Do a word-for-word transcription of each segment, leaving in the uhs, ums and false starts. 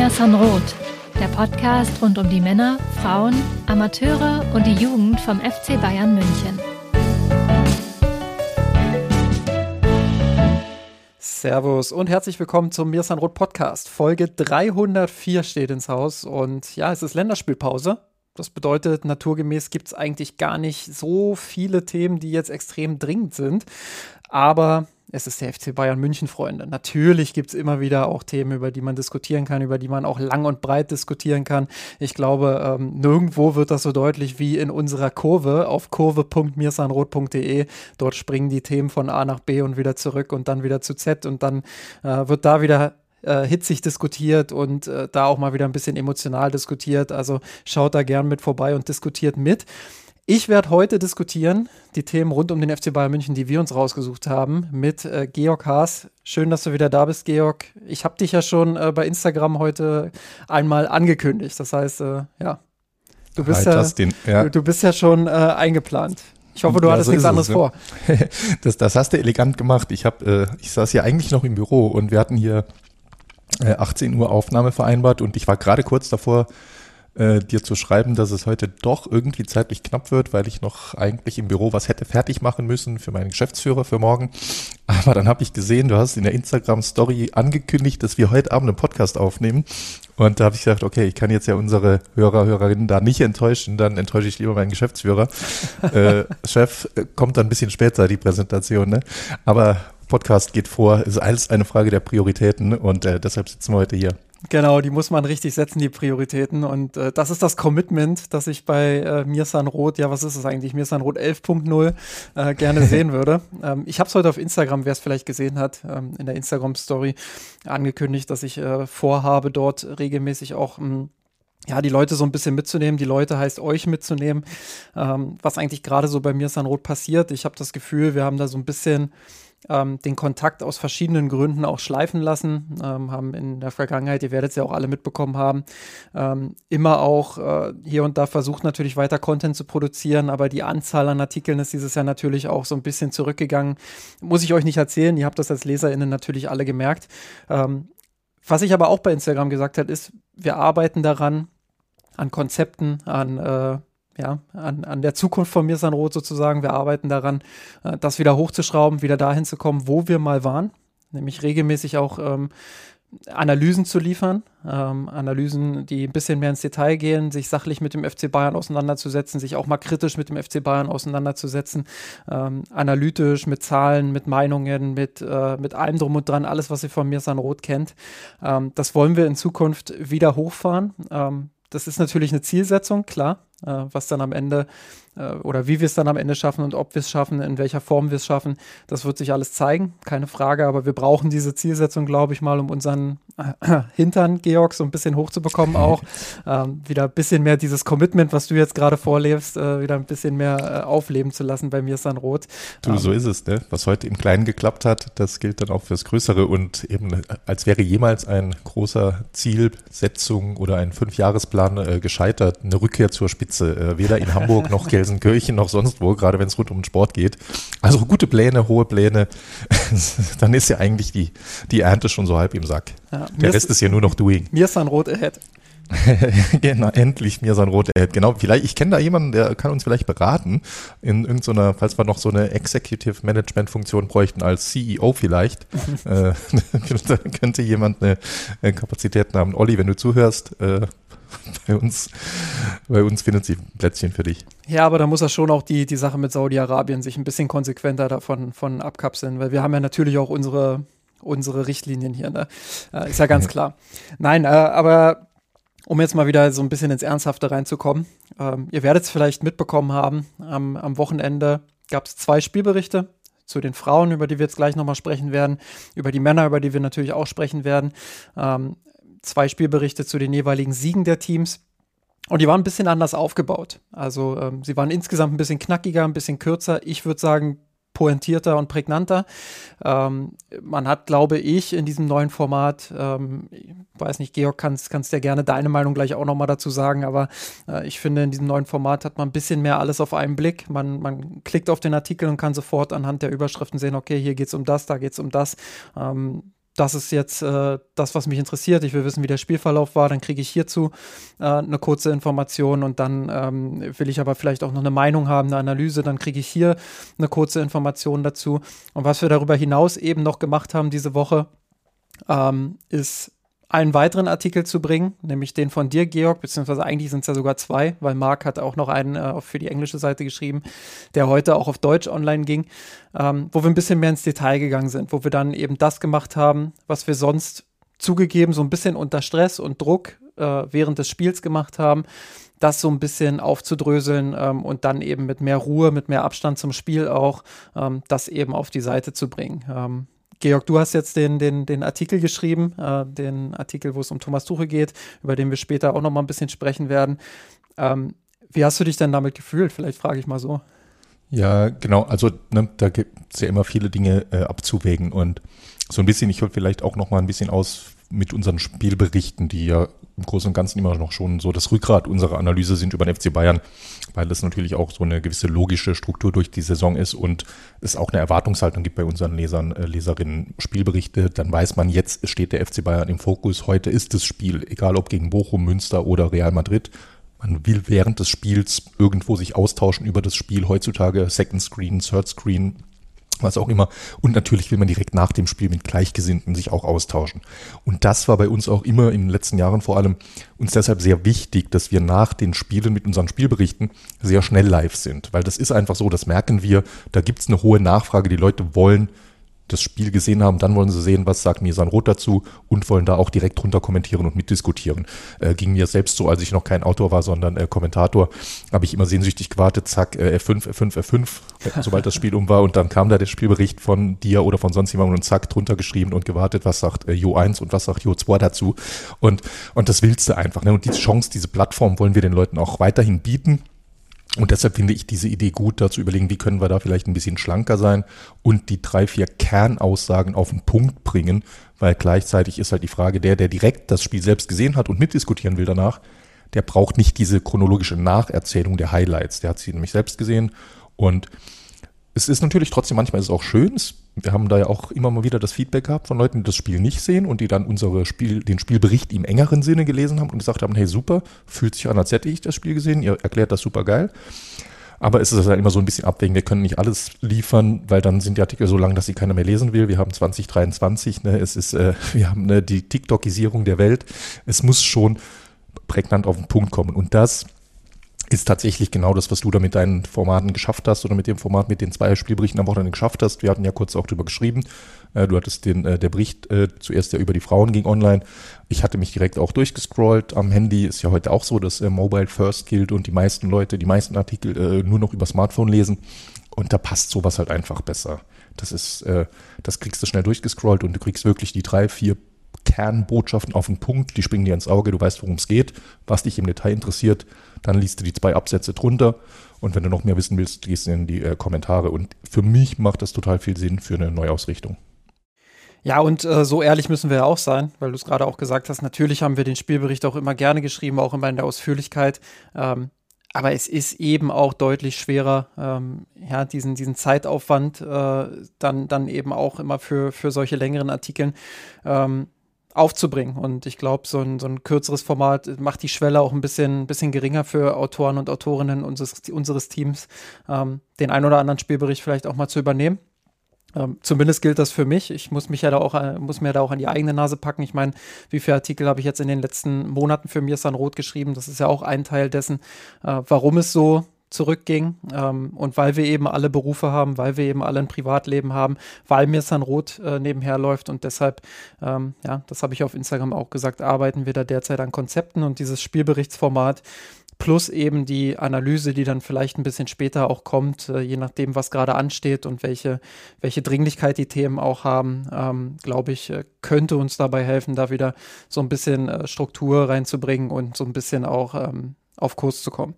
Mirsan Roth, der Podcast rund um die Männer, Frauen, Amateure und die Jugend vom F C Bayern München. Servus und herzlich willkommen zum Mirsan Roth Podcast. Folge dreihundertvier steht ins Haus und ja, es ist Länderspielpause. Das bedeutet, naturgemäß gibt es eigentlich gar nicht so viele Themen, die jetzt extrem dringend sind. Aber es ist der F C Bayern München, Freunde. Natürlich gibt es immer wieder auch Themen, über die man diskutieren kann, über die man auch lang und breit diskutieren kann. Ich glaube, ähm, nirgendwo wird das so deutlich wie in unserer Kurve auf kurve punkt mirsanroth punkt de. Dort springen die Themen von A nach B und wieder zurück und dann wieder zu Z und dann äh, wird da wieder äh, hitzig diskutiert und äh, da auch mal wieder ein bisschen emotional diskutiert. Also schaut da gern mit vorbei und diskutiert mit. Ich werde heute diskutieren, die Themen rund um den F C Bayern München, die wir uns rausgesucht haben, mit äh, Georg Haas. Schön, dass du wieder da bist, Georg. Ich habe dich ja schon äh, bei Instagram heute einmal angekündigt. Das heißt, äh, ja, du bist, Hi, ja, Justin. Ja. Du, du bist ja schon äh, eingeplant. Ich hoffe, du ja, hattest so nichts anderes es, vor. das, das hast du elegant gemacht. Ich, hab, äh, ich saß hier eigentlich noch im Büro und wir hatten hier äh, achtzehn Uhr Aufnahme vereinbart und ich war gerade kurz davor, Äh, dir zu schreiben, dass es heute doch irgendwie zeitlich knapp wird, weil ich noch eigentlich im Büro was hätte fertig machen müssen für meinen Geschäftsführer für morgen. Aber dann habe ich gesehen, du hast in der Instagram-Story angekündigt, dass wir heute Abend einen Podcast aufnehmen. Und da habe ich gesagt, okay, ich kann jetzt ja unsere Hörer, Hörerinnen da nicht enttäuschen, dann enttäusche ich lieber meinen Geschäftsführer. äh, Chef, kommt dann ein bisschen später, die Präsentation, ne? Aber Podcast geht vor, ist alles eine Frage der Prioritäten und äh, deshalb sitzen wir heute hier. Genau, die muss man richtig setzen, die Prioritäten. Und äh, das ist das Commitment, das ich bei äh, Mirsan Roth, ja, was ist es eigentlich, Mirsan Roth elf Punkt null äh, gerne sehen würde. Ähm, ich habe es heute auf Instagram, wer es vielleicht gesehen hat, ähm, in der Instagram-Story angekündigt, dass ich äh, vorhabe, dort regelmäßig auch mh, ja, die Leute so ein bisschen mitzunehmen, die Leute heißt euch mitzunehmen, ähm, was eigentlich gerade so bei Mirsan Roth passiert. Ich habe das Gefühl, wir haben da so ein bisschen Ähm, den Kontakt aus verschiedenen Gründen auch schleifen lassen, ähm, haben in der Vergangenheit, ihr werdet es ja auch alle mitbekommen haben, ähm, immer auch äh, hier und da versucht natürlich weiter Content zu produzieren, aber die Anzahl an Artikeln ist dieses Jahr natürlich auch so ein bisschen zurückgegangen. Muss ich euch nicht erzählen, ihr habt das als LeserInnen natürlich alle gemerkt. Ähm, was ich aber auch bei Instagram gesagt habe, ist, wir arbeiten daran, an Konzepten, an äh, Ja, an, an der Zukunft von Mirsan Roth sozusagen. Wir arbeiten daran, äh, das wieder hochzuschrauben, wieder dahin zu kommen, wo wir mal waren. Nämlich regelmäßig auch ähm, Analysen zu liefern. Ähm, Analysen, die ein bisschen mehr ins Detail gehen, sich sachlich mit dem F C Bayern auseinanderzusetzen, sich auch mal kritisch mit dem F C Bayern auseinanderzusetzen. Ähm, analytisch, mit Zahlen, mit Meinungen, mit, äh, mit allem drum und dran, alles, was ihr von Mirsan Roth kennt. Ähm, das wollen wir in Zukunft wieder hochfahren. Ähm, das ist natürlich eine Zielsetzung, klar. Uh, was dann am Ende uh, oder wie wir es dann am Ende schaffen und ob wir es schaffen, in welcher Form wir es schaffen, das wird sich alles zeigen, keine Frage, aber wir brauchen diese Zielsetzung, glaube ich mal, um unseren äh, Hintern, Georg, so ein bisschen hochzubekommen auch, uh, wieder ein bisschen mehr dieses Commitment, was du jetzt gerade vorlebst, uh, wieder ein bisschen mehr uh, aufleben zu lassen bei Mirsan Roth. Du, um, so ist es, ne? Was heute im Kleinen geklappt hat, das gilt dann auch fürs Größere und eben als wäre jemals ein großer Zielsetzung oder ein Fünfjahresplan äh, gescheitert, eine Rückkehr zur Spitze. Äh, weder in Hamburg noch Gelsenkirchen noch sonst wo, gerade wenn es rund um den Sport geht. Also gute Pläne, hohe Pläne, dann ist ja eigentlich die, die Ernte schon so halb im Sack. Ja, der Rest ist ja nur noch Doing. Mirsan Roth ahead. Genau, endlich Mirsan Roth ahead. Genau, vielleicht, ich kenne da jemanden, der kann uns vielleicht beraten in irgendeiner, falls wir noch so eine Executive Management Funktion bräuchten als C E O vielleicht, äh, könnte jemand eine, eine Kapazität haben. Olli, wenn du zuhörst, äh, Bei uns, bei uns findet sie ein Plätzchen für dich. Ja, aber da muss er schon auch die, die Sache mit Saudi-Arabien sich ein bisschen konsequenter davon von abkapseln, weil wir haben ja natürlich auch unsere, unsere Richtlinien hier, ne? Äh, ist ja ganz klar. Nein, äh, aber um jetzt mal wieder so ein bisschen ins Ernsthafte reinzukommen, ähm, ihr werdet es vielleicht mitbekommen haben, am, am Wochenende gab es zwei Spielberichte zu den Frauen, über die wir jetzt gleich nochmal sprechen werden, über die Männer, über die wir natürlich auch sprechen werden. Ähm, Zwei Spielberichte zu den jeweiligen Siegen der Teams. Und die waren ein bisschen anders aufgebaut. Also ähm, sie waren insgesamt ein bisschen knackiger, ein bisschen kürzer. Ich würde sagen, pointierter und prägnanter. Ähm, man hat, glaube ich, in diesem neuen Format, ähm, ich weiß nicht, Georg, kannst, kannst ja gerne deine Meinung gleich auch nochmal dazu sagen, aber äh, ich finde, in diesem neuen Format hat man ein bisschen mehr alles auf einen Blick. Man, man klickt auf den Artikel und kann sofort anhand der Überschriften sehen, okay, hier geht es um das, da geht es um das. Ähm, das ist jetzt äh, das, was mich interessiert. Ich will wissen, wie der Spielverlauf war. Dann kriege ich hierzu äh, eine kurze Information und dann ähm, will ich aber vielleicht auch noch eine Meinung haben, eine Analyse. Dann kriege ich hier eine kurze Information dazu. Und was wir darüber hinaus eben noch gemacht haben diese Woche, ähm, ist einen weiteren Artikel zu bringen, nämlich den von dir, Georg, beziehungsweise eigentlich sind es ja sogar zwei, weil Marc hat auch noch einen äh, für die englische Seite geschrieben, der heute auch auf Deutsch online ging, ähm, wo wir ein bisschen mehr ins Detail gegangen sind, wo wir dann eben das gemacht haben, was wir sonst zugegeben so ein bisschen unter Stress und Druck äh, während des Spiels gemacht haben, das so ein bisschen aufzudröseln ähm, und dann eben mit mehr Ruhe, mit mehr Abstand zum Spiel auch, ähm, das eben auf die Seite zu bringen. Ähm, Georg, du hast jetzt den, den, den Artikel geschrieben, äh, den Artikel, wo es um Thomas Tuchel geht, über den wir später auch noch mal ein bisschen sprechen werden. Ähm, wie hast du dich denn damit gefühlt? Vielleicht frage ich mal so. Ja, genau. Also ne, da gibt es ja immer viele Dinge äh, abzuwägen und so ein bisschen, ich hole vielleicht auch noch mal ein bisschen aus mit unseren Spielberichten, die ja im Großen und Ganzen immer noch schon so das Rückgrat unserer Analyse sind über den F C Bayern, weil es natürlich auch so eine gewisse logische Struktur durch die Saison ist und es auch eine Erwartungshaltung gibt bei unseren Lesern, äh, Leserinnen, Spielberichte. Dann weiß man, jetzt steht der F C Bayern im Fokus, heute ist das Spiel, egal ob gegen Bochum, Münster oder Real Madrid. Man will während des Spiels irgendwo sich austauschen über das Spiel, heutzutage Second Screen, Third Screen, was auch immer. Und natürlich will man direkt nach dem Spiel mit Gleichgesinnten sich auch austauschen. Und das war bei uns auch immer in den letzten Jahren vor allem uns deshalb sehr wichtig, dass wir nach den Spielen mit unseren Spielberichten sehr schnell live sind. Weil das ist einfach so, das merken wir, da gibt es eine hohe Nachfrage, die Leute wollen das Spiel gesehen haben, dann wollen sie sehen, was sagt Mirsan Roth dazu und wollen da auch direkt drunter kommentieren und mitdiskutieren. Äh, ging mir selbst so, als ich noch kein Autor war, sondern äh, Kommentator, habe ich immer sehnsüchtig gewartet, zack, äh, F fünf, F fünf, F fünf, sobald das Spiel um war und dann kam da der Spielbericht von dir oder von sonst jemandem und zack, drunter geschrieben und gewartet, was sagt äh, Jo eins und was sagt Jo zwei dazu und, und das willst du einfach. Ne? Und diese Chance, diese Plattform wollen wir den Leuten auch weiterhin bieten. Und deshalb finde ich diese Idee gut, da zu überlegen, wie können wir da vielleicht ein bisschen schlanker sein und die drei, vier Kernaussagen auf den Punkt bringen, weil gleichzeitig ist halt die Frage, der, der direkt das Spiel selbst gesehen hat und mitdiskutieren will danach, der braucht nicht diese chronologische Nacherzählung der Highlights. Der hat sie nämlich selbst gesehen und es ist natürlich trotzdem, manchmal ist es auch schön. Wir haben da ja auch immer mal wieder das Feedback gehabt von Leuten, die das Spiel nicht sehen und die dann unsere Spiel, den Spielbericht im engeren Sinne gelesen haben und gesagt haben, hey super, fühlt sich an, als hätte ich das Spiel gesehen, ihr erklärt das super geil. Aber es ist halt immer so ein bisschen abwägen, wir können nicht alles liefern, weil dann sind die Artikel so lang, dass sie keiner mehr lesen will. Wir haben zwanzig dreiundzwanzig, ne? Es ist, äh, wir haben ne, die TikTokisierung der Welt. Es muss schon prägnant auf den Punkt kommen und das ist tatsächlich genau das, was du da mit deinen Formaten geschafft hast oder mit dem Format mit den zwei Spielberichten am Wochenende geschafft hast. Wir hatten ja kurz auch drüber geschrieben. Äh, du hattest den, äh, der Bericht äh, zuerst ja über die Frauen ging online. Ich hatte mich direkt auch durchgescrollt am Handy. Ist ja heute auch so, dass äh, Mobile First gilt und die meisten Leute, die meisten Artikel äh, nur noch über Smartphone lesen. Und da passt sowas halt einfach besser. Das ist, äh, das kriegst du schnell durchgescrollt und du kriegst wirklich die drei, vier Kernbotschaften auf den Punkt, die springen dir ins Auge, du weißt, worum es geht, was dich im Detail interessiert, dann liest du die zwei Absätze drunter und wenn du noch mehr wissen willst, gehst du in die äh, Kommentare und für mich macht das total viel Sinn für eine Neuausrichtung. Ja, und äh, so ehrlich müssen wir ja auch sein, weil du es gerade auch gesagt hast, natürlich haben wir den Spielbericht auch immer gerne geschrieben, auch immer in der Ausführlichkeit, ähm, aber es ist eben auch deutlich schwerer, ähm, ja, diesen, diesen Zeitaufwand äh, dann, dann eben auch immer für, für solche längeren Artikeln ähm, aufzubringen. Und ich glaube, so ein, so ein kürzeres Format macht die Schwelle auch ein bisschen, bisschen geringer für Autoren und Autorinnen unseres, unseres Teams, ähm, den ein oder anderen Spielbericht vielleicht auch mal zu übernehmen. Ähm, zumindest gilt das für mich. Ich muss mich ja da auch, äh, muss mir da auch an die eigene Nase packen. Ich meine, wie viele Artikel habe ich jetzt in den letzten Monaten für Mirsan Roth geschrieben? Das ist ja auch ein Teil dessen, äh, warum es so zurückging ähm, und weil wir eben alle Berufe haben, weil wir eben alle ein Privatleben haben, weil Mirsan Roth äh, nebenher läuft und deshalb, ähm, ja, das habe ich auf Instagram auch gesagt, arbeiten wir da derzeit an Konzepten und dieses Spielberichtsformat plus eben die Analyse, die dann vielleicht ein bisschen später auch kommt, äh, je nachdem, was gerade ansteht und welche, welche Dringlichkeit die Themen auch haben, ähm, glaube ich, äh, könnte uns dabei helfen, da wieder so ein bisschen äh, Struktur reinzubringen und so ein bisschen auch ähm, auf Kurs zu kommen.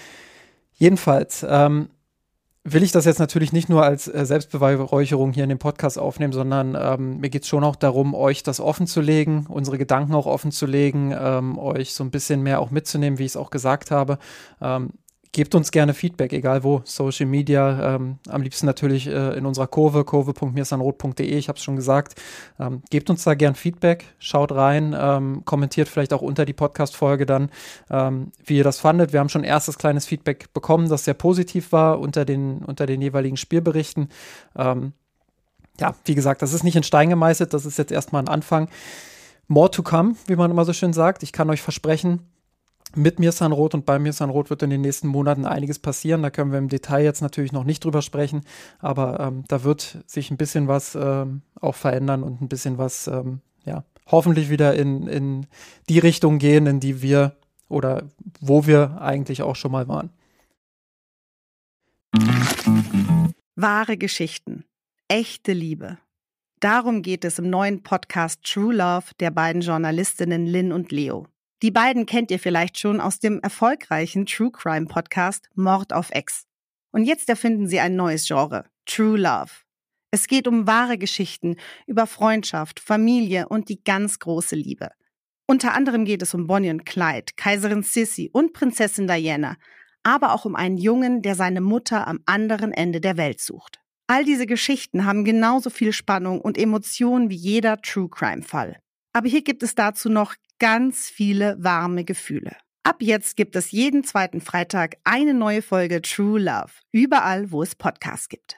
Jedenfalls ähm, will ich das jetzt natürlich nicht nur als äh, Selbstbeweihräucherung hier in dem Podcast aufnehmen, sondern ähm, mir geht es schon auch darum, euch das offen zu legen, unsere Gedanken auch offen zu legen, ähm, euch so ein bisschen mehr auch mitzunehmen, wie ich es auch gesagt habe. Ähm, gebt uns gerne Feedback, egal wo, Social Media, ähm, am liebsten natürlich äh, in unserer Kurve, kurve punkt mirsanroth punkt de, ich habe es schon gesagt. Ähm, gebt uns da gern Feedback, schaut rein, ähm, kommentiert vielleicht auch unter die Podcast-Folge dann, ähm, wie ihr das fandet. Wir haben schon erstes kleines Feedback bekommen, das sehr positiv war unter den, unter den jeweiligen Spielberichten. Ähm, ja, wie gesagt, das ist nicht in Stein gemeißelt, das ist jetzt erstmal ein Anfang. More to come, wie man immer so schön sagt. Ich kann euch versprechen, mit Mirsanroth und bei Mirsanroth wird in den nächsten Monaten einiges passieren. Da können wir im Detail jetzt natürlich noch nicht drüber sprechen, aber ähm, da wird sich ein bisschen was ähm, auch verändern und ein bisschen was, ähm, ja, hoffentlich wieder in, in die Richtung gehen, in die wir oder wo wir eigentlich auch schon mal waren. Wahre Geschichten, echte Liebe. Darum geht es im neuen Podcast True Love der beiden Journalistinnen Lynn und Leo. Die beiden kennt ihr vielleicht schon aus dem erfolgreichen True Crime Podcast Mord auf Ex. Und jetzt erfinden sie ein neues Genre, True Love. Es geht um wahre Geschichten über Freundschaft, Familie und die ganz große Liebe. Unter anderem geht es um Bonnie und Clyde, Kaiserin Sissi und Prinzessin Diana, aber auch um einen Jungen, der seine Mutter am anderen Ende der Welt sucht. All diese Geschichten haben genauso viel Spannung und Emotionen wie jeder True Crime Fall. Aber hier gibt es dazu noch ganz viele warme Gefühle. Ab jetzt gibt es jeden zweiten Freitag eine neue Folge True Love, überall, wo es Podcasts gibt.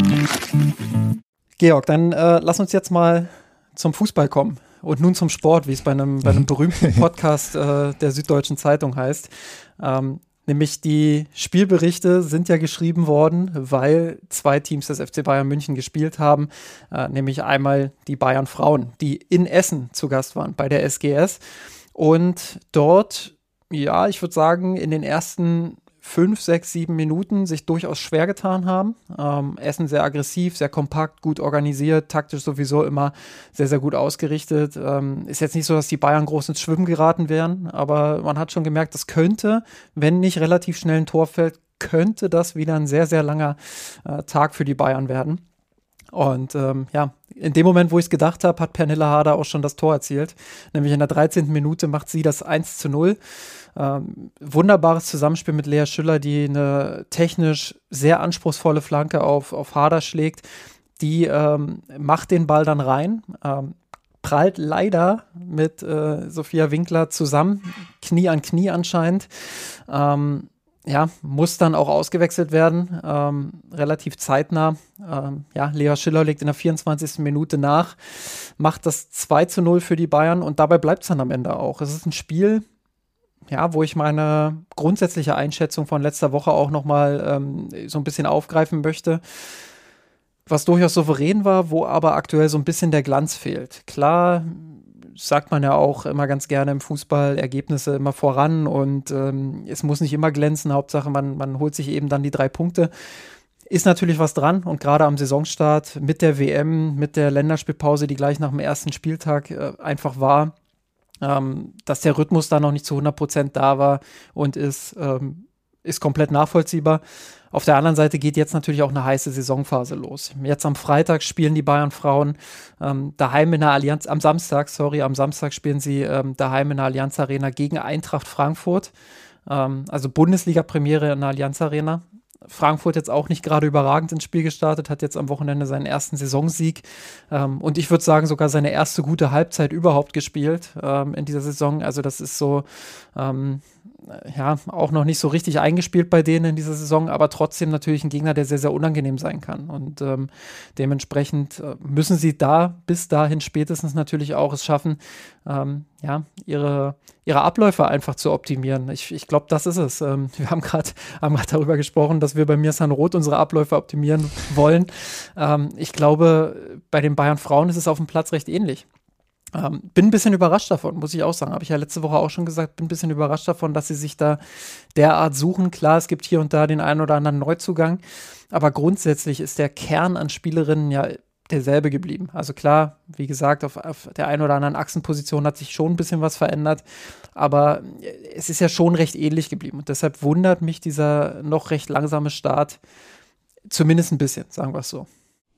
Georg, dann äh, lass uns jetzt mal zum Fußball kommen und nun zum Sport, wie es bei einem, bei einem berühmten Podcast äh, der Süddeutschen Zeitung heißt. Ähm, nämlich die Spielberichte sind ja geschrieben worden, weil zwei Teams des F C Bayern München gespielt haben, äh, nämlich einmal die Bayern Frauen, die in Essen zu Gast waren bei der S G S und dort, ja, ich würde sagen, in den ersten fünf, sechs, sieben Minuten sich durchaus schwer getan haben. Ähm, Essen sehr aggressiv, sehr kompakt, gut organisiert, taktisch sowieso immer sehr, sehr gut ausgerichtet. Ähm, ist jetzt nicht so, dass die Bayern groß ins Schwimmen geraten wären, aber man hat schon gemerkt, das könnte, wenn nicht relativ schnell ein Tor fällt, könnte das wieder ein sehr, sehr langer äh, Tag für die Bayern werden. Und ähm, ja, in dem Moment, wo ich es gedacht habe, hat Pernille Harder auch schon das Tor erzielt. Nämlich in der dreizehnten Minute macht sie das eins zu null. Ähm, wunderbares Zusammenspiel mit Lea Schüller, die eine technisch sehr anspruchsvolle Flanke auf, auf Harder schlägt. Die ähm, macht den Ball dann rein, ähm, prallt leider mit äh, Sophia Winkler zusammen, Knie an Knie anscheinend. Ähm, Ja, muss dann auch ausgewechselt werden, ähm, relativ zeitnah. Ähm, ja, Lea Schüller legt in der vierundzwanzigsten Minute nach, macht das zwei zu null für die Bayern und dabei bleibt es dann am Ende auch. Es ist ein Spiel, ja, wo ich meine grundsätzliche Einschätzung von letzter Woche auch nochmal ähm, so ein bisschen aufgreifen möchte, was durchaus souverän war, wo aber aktuell so ein bisschen der Glanz fehlt. Klar, sagt man ja auch immer ganz gerne im Fußball, Ergebnisse immer voran und ähm, es muss nicht immer glänzen, Hauptsache man, man holt sich eben dann die drei Punkte. Ist natürlich was dran und gerade am Saisonstart mit der W M, mit der Länderspielpause, die gleich nach dem ersten Spieltag äh, einfach war, ähm, dass der Rhythmus da noch nicht zu hundert Prozent da war und ist, ähm, ist komplett nachvollziehbar. Auf der anderen Seite geht jetzt natürlich auch eine heiße Saisonphase los. Jetzt am Freitag spielen die Bayern-Frauen ähm, daheim in der Allianz, am Samstag, sorry, am Samstag spielen sie ähm, daheim in der Allianz Arena gegen Eintracht Frankfurt. Ähm, also Bundesliga-Premiere in der Allianz Arena. Frankfurt jetzt auch nicht gerade überragend ins Spiel gestartet, hat jetzt am Wochenende seinen ersten Saisonsieg ähm, und ich würde sagen sogar seine erste gute Halbzeit überhaupt gespielt ähm, in dieser Saison. Also das ist so, ähm, ja, auch noch nicht so richtig eingespielt bei denen in dieser Saison, aber trotzdem natürlich ein Gegner, der sehr, sehr unangenehm sein kann und ähm, dementsprechend äh, müssen sie da bis dahin spätestens natürlich auch es schaffen, ähm, ja, ihre, ihre Abläufe einfach zu optimieren. Ich, ich glaube, das ist es. Ähm, wir haben gerade haben gerade darüber gesprochen, dass wir bei Mirsanroth unsere Abläufe optimieren wollen. Ähm, ich glaube, bei den Bayern Frauen ist es auf dem Platz recht ähnlich. Ähm, bin ein bisschen überrascht davon, muss ich auch sagen. Habe ich ja letzte Woche auch schon gesagt, bin ein bisschen überrascht davon, dass sie sich da derart suchen. Klar, es gibt hier und da den einen oder anderen Neuzugang, aber grundsätzlich ist der Kern an Spielerinnen ja derselbe geblieben. Also klar, wie gesagt, auf, auf der einen oder anderen Achsenposition hat sich schon ein bisschen was verändert, aber es ist ja schon recht ähnlich geblieben und deshalb wundert mich dieser noch recht langsame Start zumindest ein bisschen, sagen wir es so.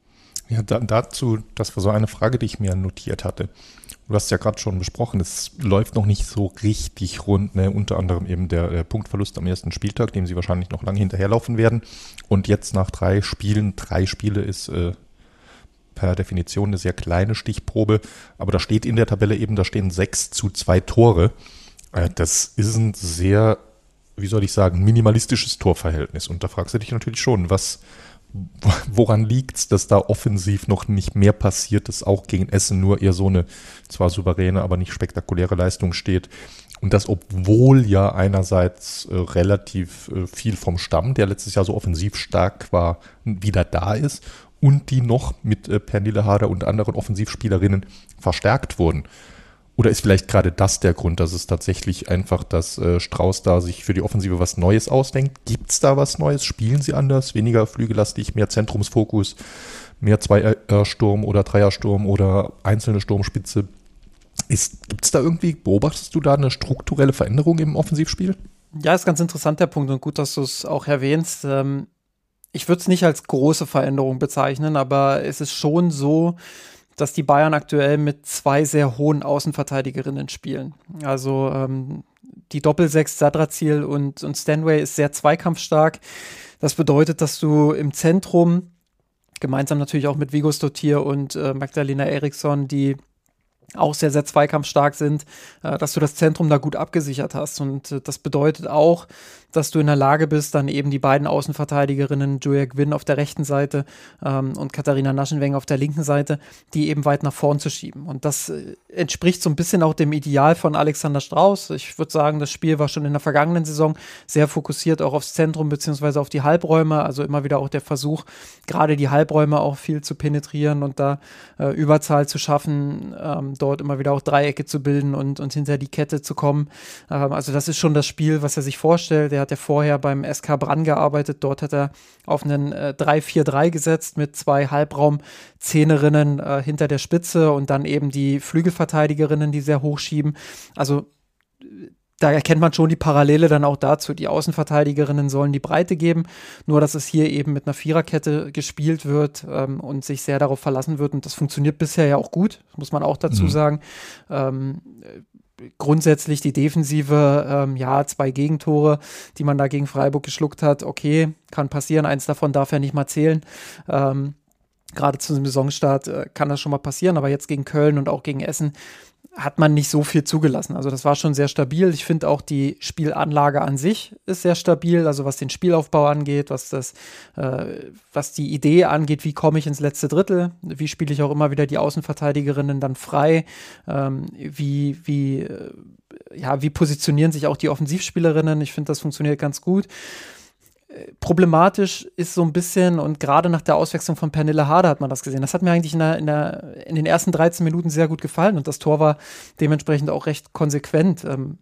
Ja, da, dazu, das war so eine Frage, die ich mir notiert hatte. Du hast ja gerade schon besprochen, es läuft noch nicht so richtig rund, ne? Unter anderem eben der, der Punktverlust am ersten Spieltag, dem sie wahrscheinlich noch lange hinterherlaufen werden. Und jetzt nach drei Spielen, drei Spiele ist äh, per Definition eine sehr kleine Stichprobe, aber da steht in der Tabelle eben, da stehen sechs zu zwei Tore. Äh, das ist ein sehr, wie soll ich sagen, minimalistisches Torverhältnis. Und da fragst du dich natürlich schon, was woran liegt es, dass da offensiv noch nicht mehr passiert, dass auch gegen Essen nur eher so eine zwar souveräne, aber nicht spektakuläre Leistung steht. Und das, obwohl ja einerseits äh, relativ äh, viel vom Stamm, der letztes Jahr so offensiv stark war, wieder da ist und die noch mit äh, Pernille Harder und anderen Offensivspielerinnen verstärkt wurden. Oder ist vielleicht gerade das der Grund, dass es tatsächlich einfach, dass äh, Strauß da sich für die Offensive was Neues ausdenkt? Gibt es da was Neues? Spielen sie anders? Weniger flügellastig, mehr Zentrumsfokus, mehr Zweiersturm oder Dreiersturm oder einzelne Sturmspitze? Gibt es da irgendwie, beobachtest du da eine strukturelle Veränderung im Offensivspiel? Ja, ist ganz interessant der Punkt und gut, dass du es auch erwähnst. Ähm, ich würde es nicht als große Veränderung bezeichnen, aber es ist schon so, dass die Bayern aktuell mit zwei sehr hohen Außenverteidigerinnen spielen. Also ähm, die Doppelsechs Sadrazil und, und Stanway ist sehr zweikampfstark. Das bedeutet, dass du im Zentrum, gemeinsam natürlich auch mit Viggo Stottir und äh, Magdalena Eriksson, die auch sehr, sehr zweikampfstark sind, äh, dass du das Zentrum da gut abgesichert hast. Und äh, das bedeutet auch, dass du in der Lage bist, dann eben die beiden Außenverteidigerinnen, Julia Gwynn auf der rechten Seite ähm, und Katharina Naschenweng auf der linken Seite, die eben weit nach vorn zu schieben. Und das äh, entspricht so ein bisschen auch dem Ideal von Alexander Strauß. Ich würde sagen, das Spiel war schon in der vergangenen Saison sehr fokussiert auch aufs Zentrum beziehungsweise auf die Halbräume. Also immer wieder auch der Versuch, gerade die Halbräume auch viel zu penetrieren und da äh, Überzahl zu schaffen, ähm, dort immer wieder auch Dreiecke zu bilden und, und hinter die Kette zu kommen. Ähm, also das ist schon das Spiel, was er sich vorstellt. Er hat ja vorher beim S K Brann gearbeitet. Dort hat er auf einen äh, drei vier drei gesetzt mit zwei Halbraum-Zehnerinnen äh, hinter der Spitze und dann eben die Flügelverteidigerinnen, die sehr hoch schieben. Also da erkennt man schon die Parallele dann auch dazu. Die Außenverteidigerinnen sollen die Breite geben, nur dass es hier eben mit einer Viererkette gespielt wird ähm, und sich sehr darauf verlassen wird. Und das funktioniert bisher ja auch gut, muss man auch dazu mhm. sagen. Ähm, grundsätzlich die Defensive, ähm, ja, zwei Gegentore, die man da gegen Freiburg geschluckt hat, okay, kann passieren. Eins davon darf ja nicht mal zählen. Ähm, gerade zu einem Saisonstart äh, kann das schon mal passieren, aber jetzt gegen Köln und auch gegen Essen hat man nicht so viel zugelassen. Also das war schon sehr stabil. Ich finde auch die Spielanlage an sich ist sehr stabil, also was den Spielaufbau angeht, was das, äh, was die Idee angeht, wie komme ich ins letzte Drittel, wie spiele ich auch immer wieder die Außenverteidigerinnen dann frei, ähm, wie, wie, äh, ja, wie positionieren sich auch die Offensivspielerinnen. Ich finde, das funktioniert ganz gut. Problematisch ist so ein bisschen, und gerade nach der Auswechslung von Pernille Harder hat man das gesehen. Das hat mir eigentlich in, der, in, der, in den ersten dreizehn Minuten sehr gut gefallen und das Tor war dementsprechend auch recht konsequent. Ähm,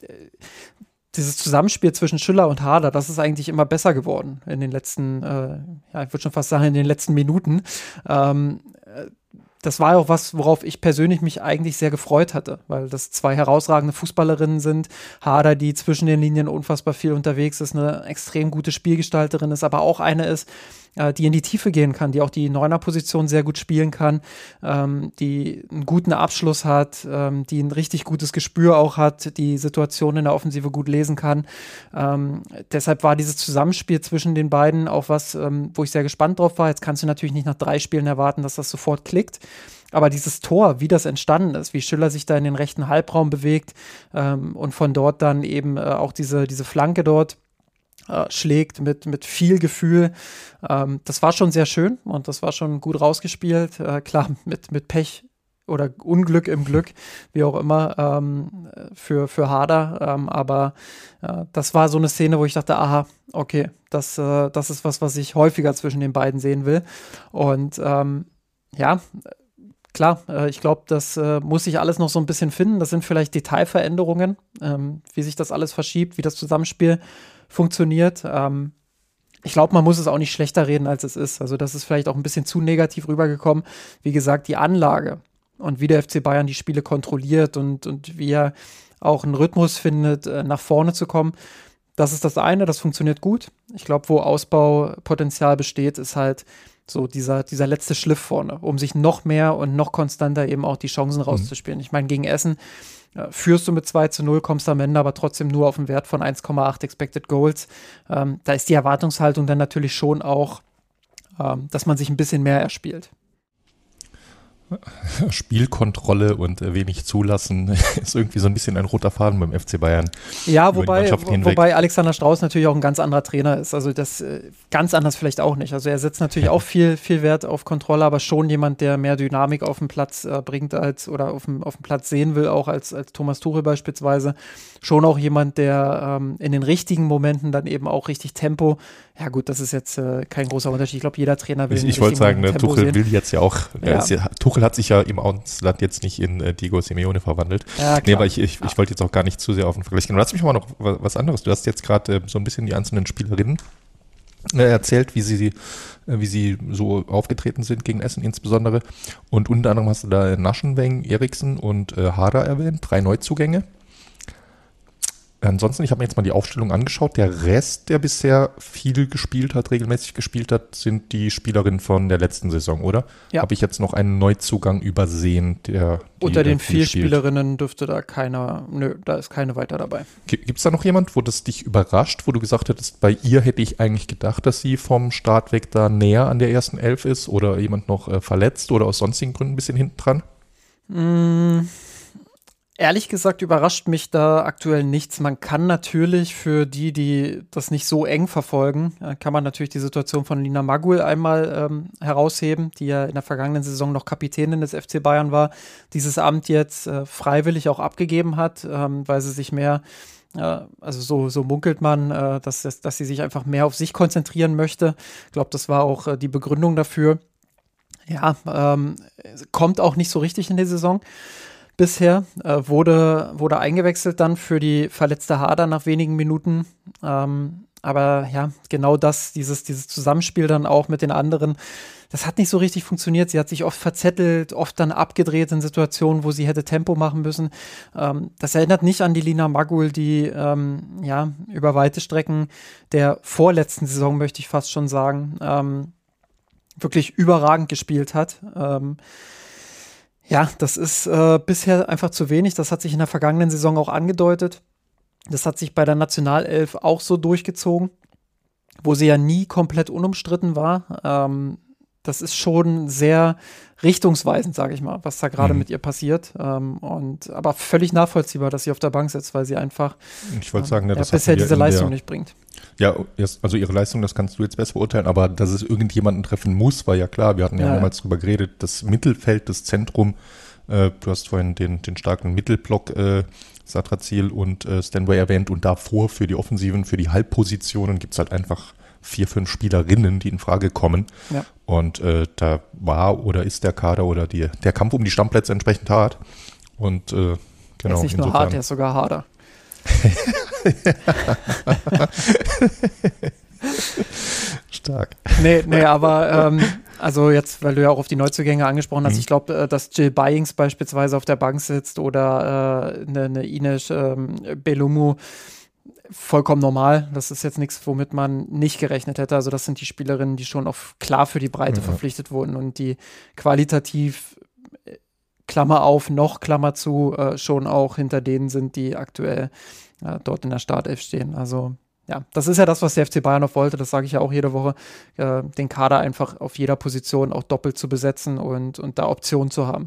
dieses Zusammenspiel zwischen Schüller und Harder, das ist eigentlich immer besser geworden in den letzten, äh, ja, ich würde schon fast sagen, in den letzten Minuten. Ähm, Das war auch was, worauf ich persönlich mich eigentlich sehr gefreut hatte, weil das zwei herausragende Fußballerinnen sind. Harder, die zwischen den Linien unfassbar viel unterwegs ist, eine extrem gute Spielgestalterin ist, aber auch eine ist, äh, die in die Tiefe gehen kann, die auch die Neuner-Position sehr gut spielen kann, ähm, die einen guten Abschluss hat, ähm, die ein richtig gutes Gespür auch hat, die Situation in der Offensive gut lesen kann. Ähm, deshalb war dieses Zusammenspiel zwischen den beiden auch was, ähm, wo ich sehr gespannt drauf war. Jetzt kannst du natürlich nicht nach drei Spielen erwarten, dass das sofort klickt. Aber dieses Tor, wie das entstanden ist, wie Schüller sich da in den rechten Halbraum bewegt ähm, und von dort dann eben äh, auch diese, diese Flanke dort äh, schlägt mit, mit viel Gefühl, ähm, das war schon sehr schön und das war schon gut rausgespielt. Äh, klar, mit, mit Pech oder Unglück im Glück, wie auch immer, ähm, für, für Harder. Ähm, aber äh, das war so eine Szene, wo ich dachte, aha, okay, das, äh, das ist was, was ich häufiger zwischen den beiden sehen will. Und ähm, ja, klar, äh, ich glaube, das äh, muss sich alles noch so ein bisschen finden. Das sind vielleicht Detailveränderungen, ähm, wie sich das alles verschiebt, wie das Zusammenspiel funktioniert. Ähm, ich glaube, man muss es auch nicht schlechter reden, als es ist. Also das ist vielleicht auch ein bisschen zu negativ rübergekommen. Wie gesagt, die Anlage und wie der F C Bayern die Spiele kontrolliert und, und wie er auch einen Rhythmus findet, äh, nach vorne zu kommen. Das ist das eine, das funktioniert gut. Ich glaube, wo Ausbaupotenzial besteht, ist halt so dieser, dieser letzte Schliff vorne, um sich noch mehr und noch konstanter eben auch die Chancen rauszuspielen. Mhm. Ich meine, gegen Essen äh, führst du mit zwei zu null, kommst am Ende aber trotzdem nur auf einen Wert von eins Komma acht Expected Goals. Ähm, da ist die Erwartungshaltung dann natürlich schon auch, ähm, dass man sich ein bisschen mehr erspielt. Spielkontrolle und äh, wenig zulassen ist irgendwie so ein bisschen ein roter Faden beim F C Bayern. Ja, wobei, wobei Alexander Strauß natürlich auch ein ganz anderer Trainer ist. Also das äh, ganz anders vielleicht auch nicht. Also er setzt natürlich auch viel, viel Wert auf Kontrolle, aber schon jemand, der mehr Dynamik auf den Platz äh, bringt als oder auf dem, auf dem Platz sehen will, auch als, als Thomas Tuchel beispielsweise. Schon auch jemand, der ähm, in den richtigen Momenten dann eben auch richtig Tempo. Ja gut, das ist jetzt äh, kein großer Unterschied. Ich glaube, jeder Trainer will. Ich, ich wollte sagen, ne, Tuchel sehen. will jetzt ja auch. Ja. Ist ja, Tuchel hat sich ja im Ausland jetzt nicht in äh, Diego Simeone verwandelt. Ja, nee, aber ich, ich, ich wollte jetzt auch gar nicht zu sehr auf den Vergleich gehen. Du hast mich aber noch was anderes. Du hast jetzt gerade äh, so ein bisschen die einzelnen Spielerinnen äh, erzählt, wie sie, äh, wie sie so aufgetreten sind gegen Essen insbesondere. Und unter anderem hast du da Naschenweng, Eriksen und äh, Hader erwähnt. Drei Neuzugänge. Ansonsten, ich habe mir jetzt mal die Aufstellung angeschaut. Der Rest, der bisher viel gespielt hat, regelmäßig gespielt hat, sind die Spielerinnen von der letzten Saison, oder? Ja. Habe ich jetzt noch einen Neuzugang übersehen, der die Unter den vier Spielerinnen dürfte da keiner, nö, da ist keine weiter dabei. Gibt es da noch jemand, wo das dich überrascht, wo du gesagt hättest, bei ihr hätte ich eigentlich gedacht, dass sie vom Start weg da näher an der ersten Elf ist oder jemand noch äh, verletzt oder aus sonstigen Gründen ein bisschen hinten dran? Mmh. Ehrlich gesagt überrascht mich da aktuell nichts. Man kann natürlich für die, die das nicht so eng verfolgen, kann man natürlich die Situation von Lina Magull einmal ähm, herausheben, die ja in der vergangenen Saison noch Kapitänin des F C Bayern war, dieses Amt jetzt äh, freiwillig auch abgegeben hat, ähm, weil sie sich mehr, äh, also so, so munkelt man, äh, dass, dass sie sich einfach mehr auf sich konzentrieren möchte. Ich glaube, das war auch äh, die Begründung dafür. Ja, ähm, kommt auch nicht so richtig in die Saison. Bisher äh, wurde, wurde eingewechselt dann für die verletzte Hader nach wenigen Minuten. Ähm, aber ja, genau das, dieses, dieses Zusammenspiel dann auch mit den anderen, das hat nicht so richtig funktioniert. Sie hat sich oft verzettelt, oft dann abgedreht in Situationen, wo sie hätte Tempo machen müssen. Ähm, das erinnert nicht an die Lina Magull, die ähm, ja über weite Strecken der vorletzten Saison, möchte ich fast schon sagen, ähm, wirklich überragend gespielt hat. Ähm, Ja, das ist äh, bisher einfach zu wenig. Das hat sich in der vergangenen Saison auch angedeutet. Das hat sich bei der Nationalelf auch so durchgezogen, wo sie ja nie komplett unumstritten war. Ähm, das ist schon sehr richtungsweisend, sage ich mal, was da gerade mhm. mit ihr passiert. Ähm, und aber völlig nachvollziehbar, dass sie auf der Bank sitzt, weil sie einfach ich wollte sagen, ne, ja, das bisher diese Leistung nicht bringt. Ja, also ihre Leistung, das kannst du jetzt besser beurteilen, aber dass es irgendjemanden treffen muss, war ja klar. Wir hatten ja, ja mehrmals drüber geredet, das Mittelfeld, das Zentrum, äh, du hast vorhin den, den starken Mittelblock äh, Satrazil und äh, Stanway erwähnt und davor für die Offensiven, für die Halbpositionen gibt es halt einfach vier, fünf Spielerinnen, die in Frage kommen. Ja. Und äh, da war oder ist der Kader oder die, der Kampf um die Stammplätze entsprechend hart. Und äh, genau. Er ist nicht nur hart, er ist sogar harder. Stark. Nee, nee, aber ähm, also jetzt, weil du ja auch auf die Neuzugänge angesprochen hast, mhm. ich glaube, äh, dass Jill Byings beispielsweise auf der Bank sitzt oder eine äh, ne Ines ähm, Belumu, vollkommen normal. Das ist jetzt nichts, womit man nicht gerechnet hätte. Also das sind die Spielerinnen, die schon auf, klar für die Breite mhm. verpflichtet wurden und die qualitativ Klammer auf, noch Klammer zu, äh, schon auch hinter denen sind, die aktuell äh, dort in der Startelf stehen. Also ja, das ist ja das, was der F C Bayern noch wollte, das sage ich ja auch jede Woche, äh, den Kader einfach auf jeder Position auch doppelt zu besetzen und, und da Optionen zu haben.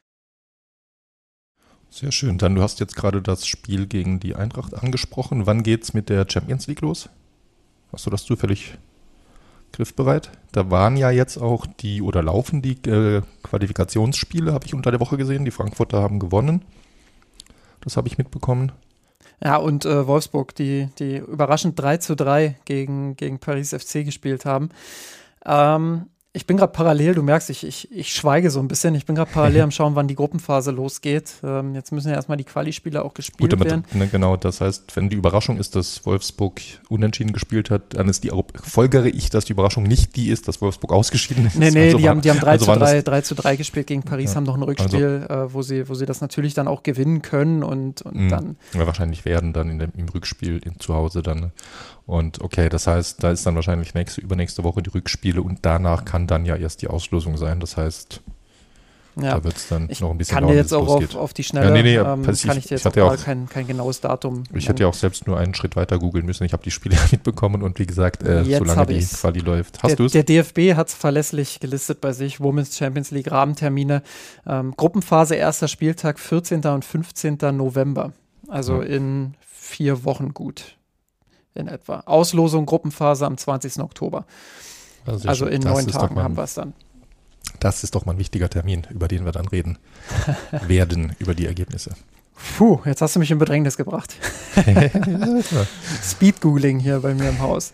Sehr schön. Dann, du hast jetzt gerade das Spiel gegen die Eintracht angesprochen. Wann geht's mit der Champions League los? Hast du das zufällig griffbereit? Da waren ja jetzt auch die, oder laufen die äh, Qualifikationsspiele, habe ich unter der Woche gesehen. Die Frankfurter haben gewonnen. Das habe ich mitbekommen. Ja, und äh, Wolfsburg, die, die überraschend drei zu drei gegen, gegen Paris F C gespielt haben. Ähm, ich bin gerade parallel, du merkst, ich, ich, ich schweige so ein bisschen. Ich bin gerade parallel am Schauen, wann die Gruppenphase losgeht. Ähm, jetzt müssen ja erstmal die Quali-Spiele auch gespielt Gut, damit, werden. Ne, genau, das heißt, wenn die Überraschung ist, dass Wolfsburg unentschieden gespielt hat, dann ist die, folgere ich, dass die Überraschung nicht die ist, dass Wolfsburg ausgeschieden ist. Nee, nee, also die, war, haben, die haben drei, also zu drei, drei zu drei gespielt gegen Paris, ja, haben noch ein Rückspiel, also, äh, wo, sie, wo sie das natürlich dann auch gewinnen können und, und mh, dann. Ja, wahrscheinlich werden dann in dem, im Rückspiel in, zu Hause dann. Und okay, das heißt, da ist dann wahrscheinlich nächste, übernächste Woche die Rückspiele und danach kann dann ja erst die Auslosung sein. Das heißt, ja. da wird es dann ich noch ein bisschen kann dauern, dir jetzt bis es auch losgeht. auf, auf die Schnelle, ja, nee, nee, ähm, ich, kann ich dir ich jetzt hatte auch, auch kein, kein genaues Datum. Ich hätte ja auch selbst nur einen Schritt weiter googeln müssen. Ich habe die Spiele mitbekommen und wie gesagt, äh, solange die ich's. Quali läuft. Hast der, du es? Der D F B hat es verlässlich gelistet bei sich. Women's Champions League Rahmentermine. Ähm, Gruppenphase erster Spieltag vierzehnten und fünfzehnten November. Also ja. in vier Wochen gut. In etwa. Auslosung Gruppenphase am zwanzigsten Oktober. Also, also in neun Tagen mal, haben wir es dann. Das ist doch mal ein wichtiger Termin, über den wir dann reden werden, über die Ergebnisse. Puh, jetzt hast du mich in Bedrängnis gebracht. Speed-Googling hier bei mir im Haus.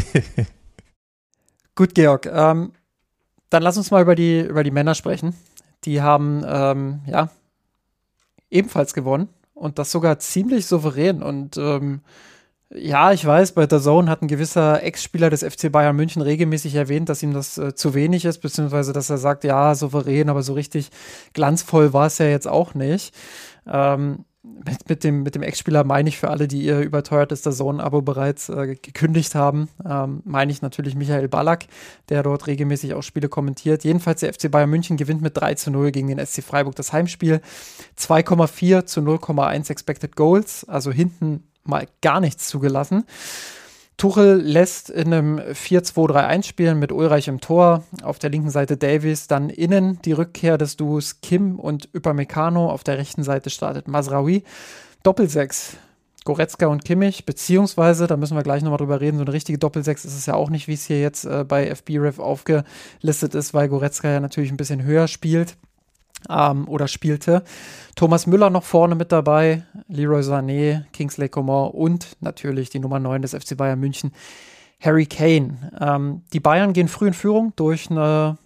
Gut, Georg. Ähm, dann lass uns mal über die, über die Männer sprechen. Die haben ähm, ja ebenfalls gewonnen und das sogar ziemlich souverän. Und ähm, ja, ich weiß, bei D A Z N hat ein gewisser Ex-Spieler des F C Bayern München regelmäßig erwähnt, dass ihm das äh, zu wenig ist, beziehungsweise dass er sagt, ja, souverän, aber so richtig glanzvoll war es ja jetzt auch nicht. Ähm, mit, mit dem, mit dem Ex-Spieler meine ich für alle, die ihr überteuertes D A Z N-Abo bereits äh, gekündigt haben, ähm, meine ich natürlich Michael Ballack, der dort regelmäßig auch Spiele kommentiert. Jedenfalls der F C Bayern München gewinnt mit drei zu null gegen den S C Freiburg das Heimspiel. zwei Komma vier zu null Komma eins Expected Goals, also hinten mal gar nichts zugelassen. Tuchel lässt in einem vier zwei drei eins spielen mit Ulreich im Tor, auf der linken Seite Davies, dann innen die Rückkehr des Duos Kim und Upamecano, auf der rechten Seite startet Mazraoui. Doppelsechs, Goretzka und Kimmich, beziehungsweise, da müssen wir gleich nochmal drüber reden, so eine richtige Doppelsechs ist es ja auch nicht, wie es hier jetzt äh, bei F B Ref aufgelistet ist, weil Goretzka ja natürlich ein bisschen höher spielt. Ähm, oder spielte. Thomas Müller noch vorne mit dabei, Leroy Sané, Kingsley Coman und natürlich die Nummer neun des F C Bayern München, Harry Kane. Ähm, die Bayern gehen früh in Führung durch eine,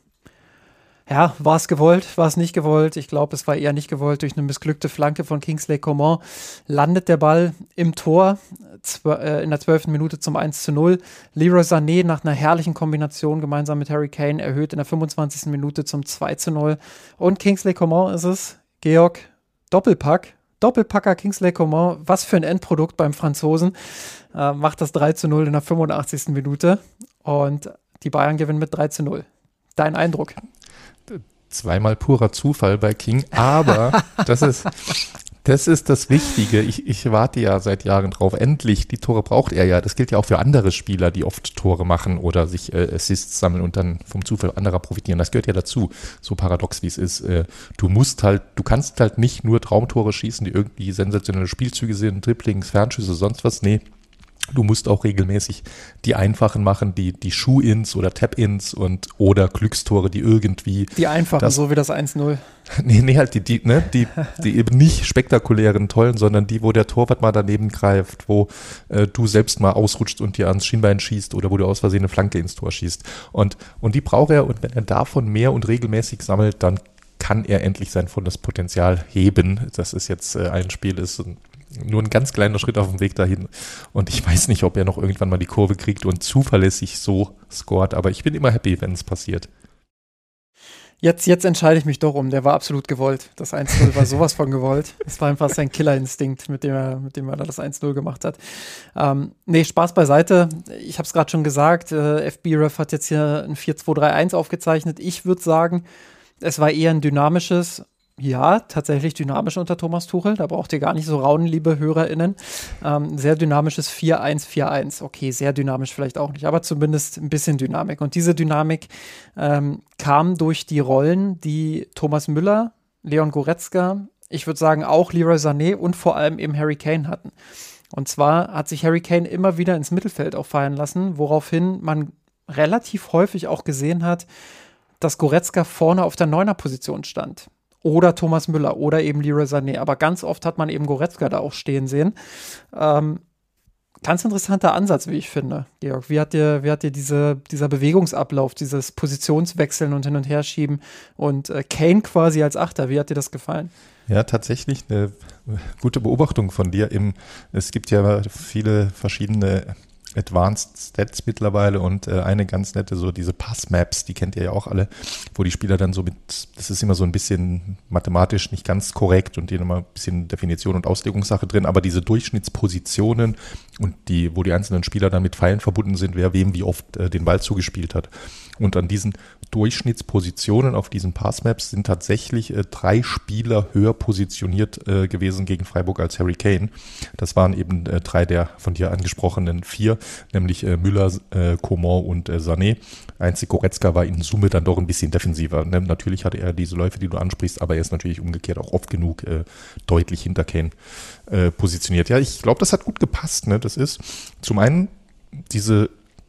ja, war es gewollt, war es nicht gewollt? Ich glaube, es war eher nicht gewollt. Durch eine missglückte Flanke von Kingsley Coman landet der Ball im Tor in der zwölften Minute zum eins zu null. Leroy Sané nach einer herrlichen Kombination gemeinsam mit Harry Kane erhöht in der fünfundzwanzigsten Minute zum zwei zu null. Und Kingsley Coman ist es, Georg, Doppelpack. Doppelpacker Kingsley Coman, was für ein Endprodukt beim Franzosen, äh, macht das drei zu null in der fünfundachtzigsten Minute. Und die Bayern gewinnen mit drei zu null. Dein Eindruck? Zweimal purer Zufall bei King, aber das ist, das ist das Wichtige. Ich, ich warte ja seit Jahren drauf. Endlich, die Tore braucht er ja. Das gilt ja auch für andere Spieler, die oft Tore machen oder sich äh, Assists sammeln und dann vom Zufall anderer profitieren. Das gehört ja dazu, so paradox wie es ist. Äh, du musst halt, du kannst halt nicht nur Traumtore schießen, die irgendwie sensationelle Spielzüge sind, Dribblings, Fernschüsse, sonst was. Nee. Du musst auch regelmäßig die einfachen machen, die, die Schuh-Ins oder Tap-Ins und oder Glückstore, die irgendwie. Die einfachen, das, so wie das eins null. Nee, nee, halt die, die, ne, die, die eben nicht spektakulären, tollen, sondern die, wo der Torwart mal daneben greift, wo äh, du selbst mal ausrutscht und dir ans Schienbein schießt oder wo du aus Versehen eine Flanke ins Tor schießt. Und, und die braucht er, und wenn er davon mehr und regelmäßig sammelt, dann kann er endlich sein volles Potenzial heben. Das ist jetzt äh, ein Spiel, ist nur ein ganz kleiner Schritt auf dem Weg dahin. Und ich weiß nicht, ob er noch irgendwann mal die Kurve kriegt und zuverlässig so scoret. Aber ich bin immer happy, wenn es passiert. Jetzt, jetzt entscheide ich mich doch um. Der war absolut gewollt. Das eins null war sowas von gewollt. Es war einfach sein Killerinstinkt, mit dem er, mit dem er das eins null gemacht hat. Ähm, nee, Spaß beiseite. Ich habe es gerade schon gesagt. Äh, F B Ref hat jetzt hier ein vier zwei drei eins aufgezeichnet. Ich würde sagen, es war eher ein dynamisches, ja, tatsächlich dynamisch unter Thomas Tuchel. Da braucht ihr gar nicht so raunen, liebe HörerInnen. Ähm, sehr dynamisches vier eins vier eins. Okay, sehr dynamisch vielleicht auch nicht, aber zumindest ein bisschen Dynamik. Und diese Dynamik ähm, kam durch die Rollen, die Thomas Müller, Leon Goretzka, ich würde sagen auch Leroy Sané und vor allem eben Harry Kane hatten. Und zwar hat sich Harry Kane immer wieder ins Mittelfeld auch fallen lassen, woraufhin man relativ häufig auch gesehen hat, dass Goretzka vorne auf der Neuner-Position stand. Oder Thomas Müller oder eben Leroy Sané. Aber ganz oft hat man eben Goretzka da auch stehen sehen. Ähm, ganz interessanter Ansatz, wie ich finde, Georg. Wie hat dir, wie hat dir diese, dieser Bewegungsablauf, dieses Positionswechseln und Hin- und Herschieben und äh, Kane quasi als Achter, wie hat dir das gefallen? Ja, tatsächlich eine gute Beobachtung von dir. Im, es gibt ja viele verschiedene Advanced Stats mittlerweile und äh, eine ganz nette, so diese Passmaps, die kennt ihr ja auch alle, wo die Spieler dann so mit, das ist immer so ein bisschen mathematisch nicht ganz korrekt und die nochmal ein bisschen Definition und Auslegungssache drin, aber diese Durchschnittspositionen und die, wo die einzelnen Spieler dann mit Pfeilen verbunden sind, wer wem wie oft äh, den Ball zugespielt hat. Und an diesen Durchschnittspositionen auf diesen Passmaps sind tatsächlich äh, drei Spieler höher positioniert äh, gewesen gegen Freiburg als Harry Kane. Das waren eben äh, drei der von dir angesprochenen vier, nämlich äh, Müller, äh, Coman und äh, Sané. Einzig Goretzka war in Summe dann doch ein bisschen defensiver. Ne? Natürlich hatte er diese Läufe, die du ansprichst, aber er ist natürlich umgekehrt auch oft genug äh, deutlich hinter Kane äh, positioniert. Ja, ich glaube, das hat gut gepasst. Ne? Das ist zum einen diese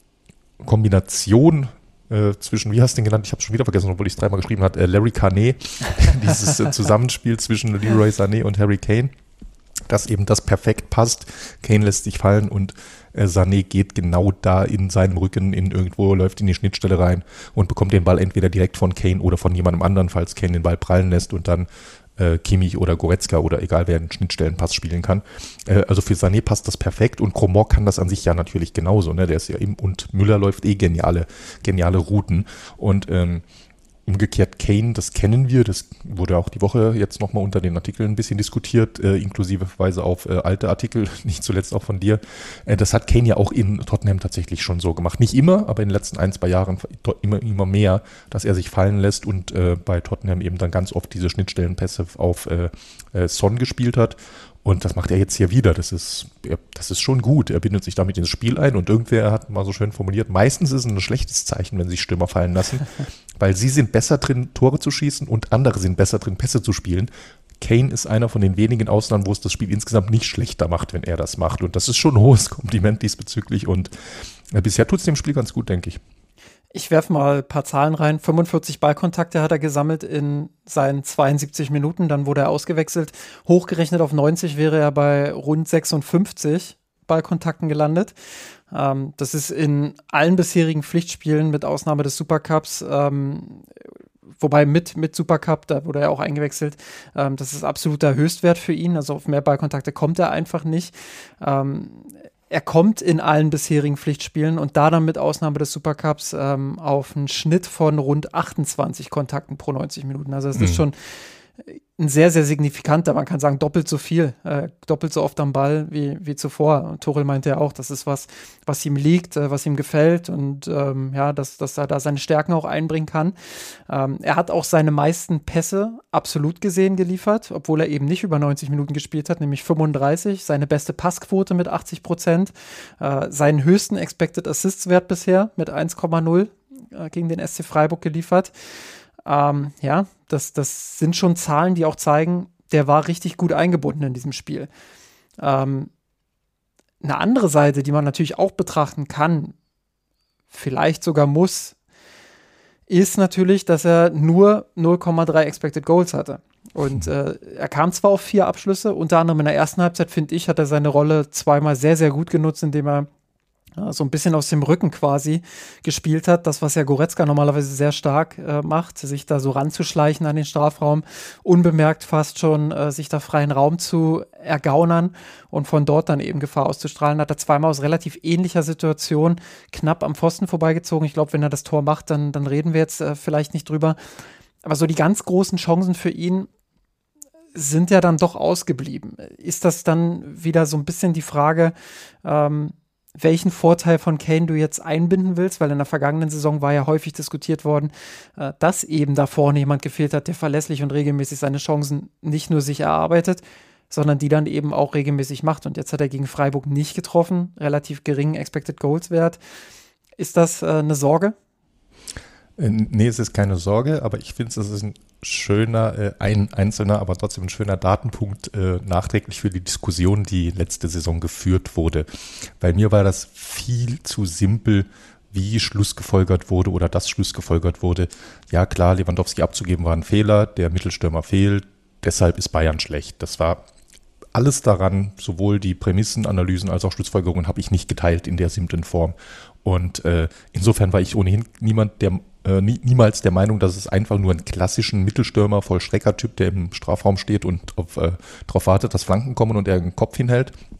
Kombination äh, zwischen, wie hast du den genannt? Ich habe es schon wieder vergessen, obwohl ich es dreimal geschrieben habe, äh, Larry Kane, dieses äh, Zusammenspiel zwischen Leroy Sané und Harry Kane, dass eben das perfekt passt. Kane lässt sich fallen und äh, Sané geht genau da in seinem Rücken, in irgendwo, läuft in die Schnittstelle rein und bekommt den Ball entweder direkt von Kane oder von jemandem anderen, falls Kane den Ball prallen lässt und dann äh, Kimmich oder Goretzka oder egal wer einen Schnittstellenpass spielen kann. Äh, also für Sané passt das perfekt und Coman kann das an sich ja natürlich genauso. Ne? Der ist ja eben, und Müller läuft eh geniale, geniale Routen und ähm, umgekehrt Kane, das kennen wir, das wurde auch die Woche jetzt nochmal unter den Artikeln ein bisschen diskutiert, äh, inklusive Verweise auf äh, alte Artikel, nicht zuletzt auch von dir. Äh, das hat Kane ja auch in Tottenham tatsächlich schon so gemacht. Nicht immer, aber in den letzten ein, zwei Jahren immer, immer mehr, dass er sich fallen lässt und äh, bei Tottenham eben dann ganz oft diese Schnittstellenpässe auf äh, äh, Son gespielt hat. Und das macht er jetzt hier wieder. Das ist, das ist schon gut. Er bindet sich damit ins Spiel ein und irgendwer hat mal so schön formuliert, meistens ist es ein schlechtes Zeichen, wenn sich Stürmer fallen lassen, weil sie sind besser drin, Tore zu schießen und andere sind besser drin, Pässe zu spielen. Kane ist einer von den wenigen Ausnahmen, wo es das Spiel insgesamt nicht schlechter macht, wenn er das macht. Und das ist schon ein hohes Kompliment diesbezüglich. Und äh, bisher tut es dem Spiel ganz gut, denke ich. Ich werfe mal ein paar Zahlen rein. fünfundvierzig Ballkontakte hat er gesammelt in seinen zweiundsiebzig Minuten. Dann wurde er ausgewechselt. Hochgerechnet auf neunzig wäre er bei rund sechsundfünfzig Ballkontakten gelandet. Ähm, das ist in allen bisherigen Pflichtspielen mit Ausnahme des Supercups, ähm, wobei mit, mit Supercup, da wurde er auch eingewechselt, ähm, das ist absoluter Höchstwert für ihn. Also auf mehr Ballkontakte kommt er einfach nicht. Ähm, Er kommt in allen bisherigen Pflichtspielen und da dann mit Ausnahme des Supercups ähm, auf einen Schnitt von rund achtundzwanzig Kontakten pro neunzig Minuten. Also es mhm. ist schon ein sehr, sehr signifikanter, man kann sagen doppelt so viel, äh, doppelt so oft am Ball wie, wie zuvor. Und Tuchel meinte ja auch, das ist was, was ihm liegt, äh, was ihm gefällt und ähm, ja, dass, dass er da seine Stärken auch einbringen kann. Ähm, er hat auch seine meisten Pässe absolut gesehen geliefert, obwohl er eben nicht über neunzig Minuten gespielt hat, nämlich fünfunddreißig. Seine beste Passquote mit achtzig Prozent, äh, seinen höchsten Expected Assists Wert bisher mit eins Komma null äh, gegen den S C Freiburg geliefert. Ähm, ja, das, das sind schon Zahlen, die auch zeigen, der war richtig gut eingebunden in diesem Spiel. Ähm, eine andere Seite, die man natürlich auch betrachten kann, vielleicht sogar muss, ist natürlich, dass er nur null Komma drei Expected Goals hatte. Und äh, er kam zwar auf vier Abschlüsse, unter anderem in der ersten Halbzeit, finde ich, hat er seine Rolle zweimal sehr, sehr gut genutzt, indem er ja, so ein bisschen aus dem Rücken quasi gespielt hat. Das, was ja Goretzka normalerweise sehr stark äh, macht, sich da so ranzuschleichen an den Strafraum, unbemerkt fast schon äh, sich da freien Raum zu ergaunern und von dort dann eben Gefahr auszustrahlen, hat er zweimal aus relativ ähnlicher Situation knapp am Pfosten vorbeigezogen. Ich glaube, wenn er das Tor macht, dann, dann reden wir jetzt äh, vielleicht nicht drüber. Aber so die ganz großen Chancen für ihn sind ja dann doch ausgeblieben. Ist das dann wieder so ein bisschen die Frage, ähm, welchen Vorteil von Kane du jetzt einbinden willst, weil in der vergangenen Saison war ja häufig diskutiert worden, äh, dass eben da vorne jemand gefehlt hat, der verlässlich und regelmäßig seine Chancen nicht nur sich erarbeitet, sondern die dann eben auch regelmäßig macht. Und jetzt hat er gegen Freiburg nicht getroffen, relativ geringen Expected Goals Wert. Ist das äh, eine Sorge? Nee, es ist keine Sorge, aber ich finde, es ist ein schöner, äh, ein einzelner, aber trotzdem ein schöner Datenpunkt äh, nachträglich für die Diskussion, die letzte Saison geführt wurde. Bei mir war das viel zu simpel, wie schlussgefolgert wurde oder das schlussgefolgert wurde. Ja klar, Lewandowski abzugeben war ein Fehler, der Mittelstürmer fehlt, deshalb ist Bayern schlecht. Das war alles daran, sowohl die Prämissenanalysen als auch Schlussfolgerungen habe ich nicht geteilt in der simplen Form. Und äh, insofern war ich ohnehin niemand, der äh, nie, niemals der Meinung, dass es einfach nur einen klassischen Mittelstürmer, Vollstrecker-Typ, der im Strafraum steht und auf, äh, darauf wartet, dass Flanken kommen und er den Kopf hinhält.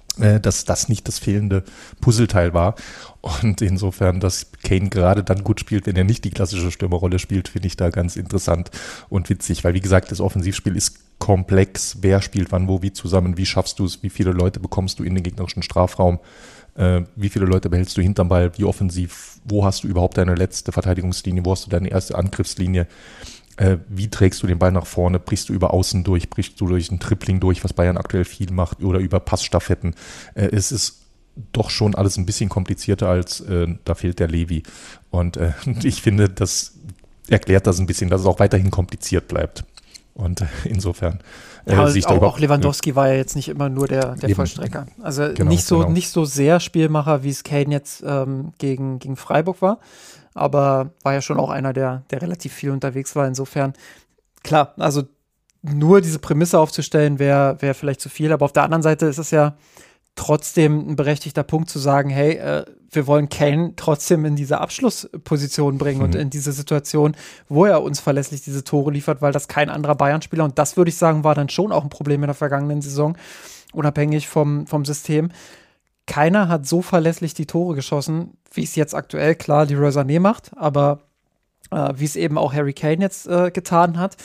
äh, dass das nicht das fehlende Puzzleteil war. Und insofern, dass Kane gerade dann gut spielt, wenn er nicht die klassische Stürmerrolle spielt, finde ich da ganz interessant und witzig, weil wie gesagt, das Offensivspiel ist komplex. Wer spielt wann, wo, wie zusammen, wie schaffst du es, wie viele Leute bekommst du in den gegnerischen Strafraum, äh, wie viele Leute behältst du hinterm Ball, wie offensiv, wo hast du überhaupt deine letzte Verteidigungslinie, wo hast du deine erste Angriffslinie, äh, wie trägst du den Ball nach vorne, brichst du über Außen durch, brichst du durch ein Tripling durch, was Bayern aktuell viel macht, oder über Passstaffetten. Äh, es ist doch schon alles ein bisschen komplizierter als äh, da fehlt der Levi. Und äh, ich finde, das erklärt das ein bisschen, dass es auch weiterhin kompliziert bleibt. Und äh, insofern äh, ja, sehe ich auch, da überhaupt, auch Lewandowski äh, war ja jetzt nicht immer nur der, der Vollstrecker. Also genau, nicht so genau. nicht so sehr Spielmacher, wie es Kane jetzt ähm, gegen, gegen Freiburg war, aber war ja schon auch einer, der, der relativ viel unterwegs war. Insofern, klar, also nur diese Prämisse aufzustellen, wäre wär vielleicht zu viel, aber auf der anderen Seite ist es ja trotzdem ein berechtigter Punkt zu sagen, hey, äh, wir wollen Kane trotzdem in diese Abschlussposition bringen mhm. und in diese Situation, wo er uns verlässlich diese Tore liefert, weil das kein anderer Bayern-Spieler, und das würde ich sagen, war dann schon auch ein Problem in der vergangenen Saison, unabhängig vom, vom System. Keiner hat so verlässlich die Tore geschossen, wie es jetzt aktuell, klar, Leroy Sané macht, aber äh, wie es eben auch Harry Kane jetzt äh, getan hat.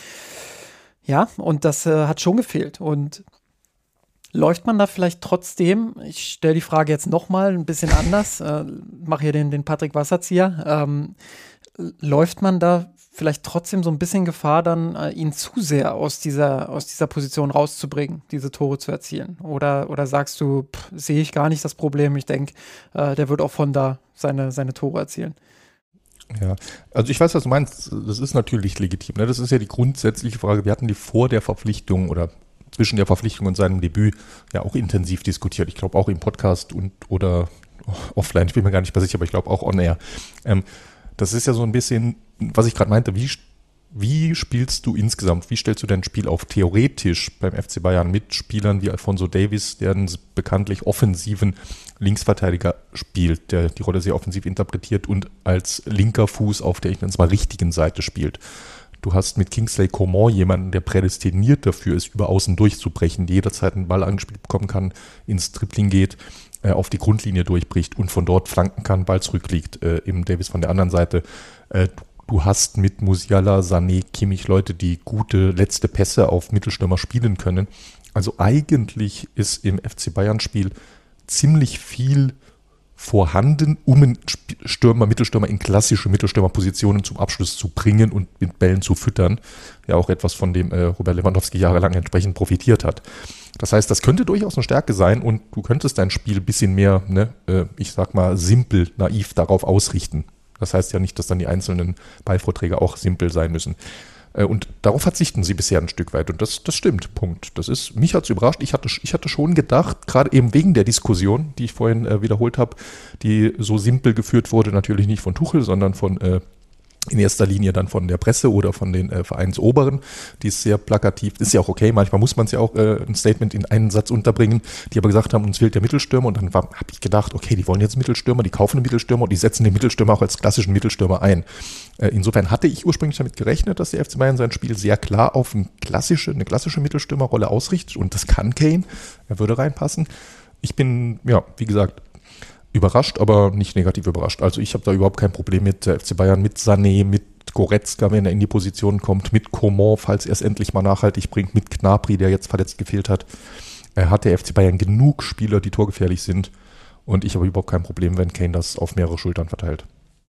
Ja, und das äh, hat schon gefehlt. Und läuft man da vielleicht trotzdem, ich stelle die Frage jetzt nochmal ein bisschen anders, äh, mache hier den, den Patrick Wasserzieher, ähm, läuft man da vielleicht trotzdem so ein bisschen Gefahr, dann äh, ihn zu sehr aus dieser, aus dieser Position rauszubringen, diese Tore zu erzielen? Oder, oder sagst du, sehe ich gar nicht das Problem, ich denke, äh, der wird auch von da seine, seine Tore erzielen? Ja, also ich weiß, was du meinst, das ist natürlich legitim, ne? Das ist ja die grundsätzliche Frage, wir hatten die vor der Verpflichtung oder zwischen der Verpflichtung und seinem Debüt ja auch intensiv diskutiert. Ich glaube auch im Podcast und oder offline, ich bin mir gar nicht mehr sicher, aber ich glaube auch on air. Ähm, das ist ja so ein bisschen, was ich gerade meinte, wie, wie spielst du insgesamt, wie stellst du dein Spiel auf? Theoretisch beim F C Bayern mit Spielern wie Alphonso Davies, der einen bekanntlich offensiven Linksverteidiger spielt, der die Rolle sehr offensiv interpretiert und als linker Fuß auf der, ich nenne es mal, richtigen Seite spielt. Du hast mit Kingsley Coman jemanden, der prädestiniert dafür ist, über außen durchzubrechen, jederzeit einen Ball angespielt bekommen kann, ins Dribbling geht, äh, auf die Grundlinie durchbricht und von dort flanken kann, Ball zurückliegt, äh, im Davies von der anderen Seite. Äh, du hast mit Musiala, Sané, Kimmich Leute, die gute letzte Pässe auf Mittelstürmer spielen können. Also eigentlich ist im F C Bayern-Spiel ziemlich viel vorhanden, um einen Stürmer, Mittelstürmer in klassische Mittelstürmerpositionen zum Abschluss zu bringen und mit Bällen zu füttern. Ja, auch etwas, von dem äh, Robert Lewandowski jahrelang entsprechend profitiert hat. Das heißt, das könnte durchaus eine Stärke sein und du könntest dein Spiel ein bisschen mehr, ne, äh, ich sag mal, simpel, naiv darauf ausrichten. Das heißt ja nicht, dass dann die einzelnen Ballvorträge auch simpel sein müssen. Und darauf verzichten sie bisher ein Stück weit. Und das, das stimmt, Punkt. Das ist, mich hat es überrascht. Ich hatte, ich hatte schon gedacht, gerade eben wegen der Diskussion, die ich vorhin äh, wiederholt habe, die so simpel geführt wurde, natürlich nicht von Tuchel, sondern von äh, in erster Linie dann von der Presse oder von den äh, Vereinsoberen, die ist sehr plakativ, ist ja auch okay, manchmal muss man es ja auch äh, ein Statement in einen Satz unterbringen, die aber gesagt haben, uns fehlt der Mittelstürmer und dann habe ich gedacht, okay, die wollen jetzt Mittelstürmer, die kaufen einen Mittelstürmer und die setzen den Mittelstürmer auch als klassischen Mittelstürmer ein. Äh, insofern hatte ich ursprünglich damit gerechnet, dass der F C Bayern sein Spiel sehr klar auf eine klassische, eine klassische Mittelstürmerrolle ausrichtet und das kann Kane, er würde reinpassen. Ich bin, ja, wie gesagt, überrascht, aber nicht negativ überrascht. Also ich habe da überhaupt kein Problem mit der F C Bayern, mit Sané, mit Goretzka, wenn er in die Position kommt, mit Coman, falls er es endlich mal nachhaltig bringt, mit Gnabry, der jetzt verletzt gefehlt hat. Er hat der F C Bayern genug Spieler, die torgefährlich sind und ich habe überhaupt kein Problem, wenn Kane das auf mehrere Schultern verteilt.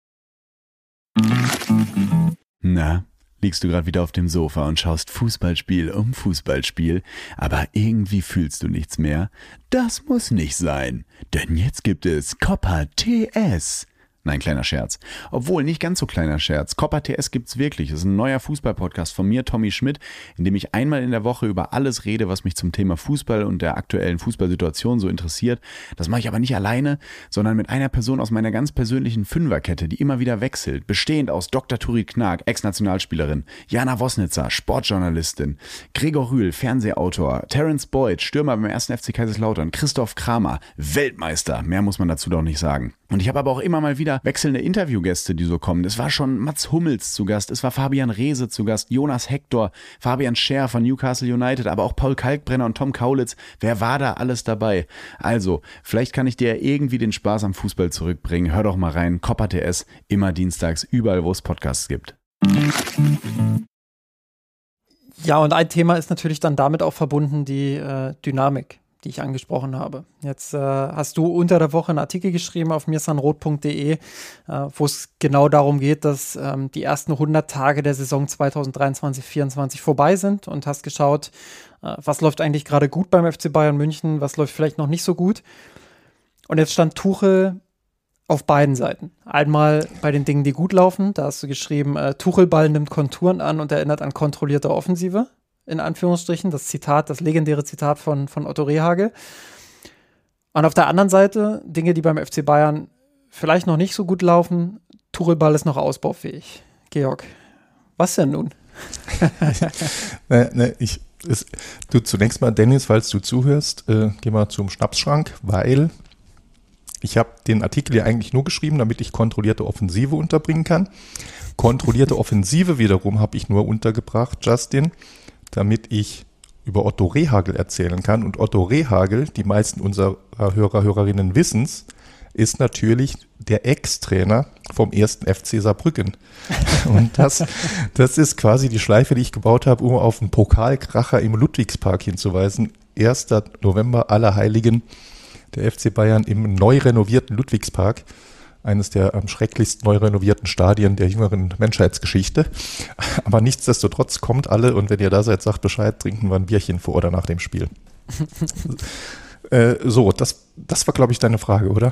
Na, liegst du gerade wieder auf dem Sofa und schaust Fußballspiel um Fußballspiel, aber irgendwie fühlst du nichts mehr? Das muss nicht sein, denn jetzt gibt es Copa T S. Nein, kleiner Scherz. Obwohl, nicht ganz so kleiner Scherz. Copa T S gibt's wirklich. Das ist ein neuer Fußball-Podcast von mir, Tommy Schmidt, in dem ich einmal in der Woche über alles rede, was mich zum Thema Fußball und der aktuellen Fußballsituation so interessiert. Das mache ich aber nicht alleine, sondern mit einer Person aus meiner ganz persönlichen Fünferkette, die immer wieder wechselt, bestehend aus Doktor Turit Knag, Ex-Nationalspielerin, Jana Wosnitzer, Sportjournalistin, Gregor Rühl, Fernsehautor, Terence Boyd, Stürmer beim ersten F C Kaiserslautern, Christoph Kramer, Weltmeister, mehr muss man dazu doch nicht sagen. Und ich habe aber auch immer mal wieder wechselnde Interviewgäste, die so kommen. Es war schon Mats Hummels zu Gast, es war Fabian Reese zu Gast, Jonas Hector, Fabian Scher von Newcastle United, aber auch Paul Kalkbrenner und Tom Kaulitz. Wer war da alles dabei? Also, vielleicht kann ich dir irgendwie den Spaß am Fußball zurückbringen. Hör doch mal rein, Kopper T S, immer dienstags, überall wo es Podcasts gibt. Ja, und ein Thema ist natürlich dann damit auch verbunden, die äh, Dynamik, die ich angesprochen habe. Jetzt äh, hast du unter der Woche einen Artikel geschrieben auf mirsanroth punkt de, äh, wo es genau darum geht, dass ähm, die ersten hundert Tage der Saison zweitausenddreiundzwanzig vierundzwanzig vorbei sind und hast geschaut, äh, was läuft eigentlich gerade gut beim F C Bayern München, was läuft vielleicht noch nicht so gut. Und jetzt stand Tuchel auf beiden Seiten. Einmal bei den Dingen, die gut laufen, da hast du geschrieben, äh, Tuchel-Ball nimmt Konturen an und erinnert an kontrollierte Offensive. In Anführungsstrichen, das Zitat, das legendäre Zitat von, von Otto Rehhagel. Und auf der anderen Seite Dinge, die beim F C Bayern vielleicht noch nicht so gut laufen. Tuchel-Ball ist noch ausbaufähig. Georg, was denn nun? ne, ne, ich, es, du zunächst mal, Dennis, falls du zuhörst, äh, geh mal zum Schnapsschrank, weil ich habe den Artikel ja eigentlich nur geschrieben, damit ich kontrollierte Offensive unterbringen kann. Kontrollierte Offensive wiederum habe ich nur untergebracht, Justin, damit ich über Otto Rehhagel erzählen kann. Und Otto Rehhagel, die meisten unserer Hörer, Hörerinnen wissen's, ist natürlich der Ex-Trainer vom ersten F C Saarbrücken. Und das, das ist quasi die Schleife, die ich gebaut habe, um auf einen Pokalkracher im Ludwigspark hinzuweisen. erster November, Allerheiligen, der F C Bayern im neu renovierten Ludwigspark. Eines der am schrecklichsten neu renovierten Stadien der jüngeren Menschheitsgeschichte. Aber nichtsdestotrotz kommt alle und wenn ihr da seid, sagt Bescheid, trinken wir ein Bierchen vor oder nach dem Spiel. äh, so, das, das war, glaube ich, deine Frage, oder?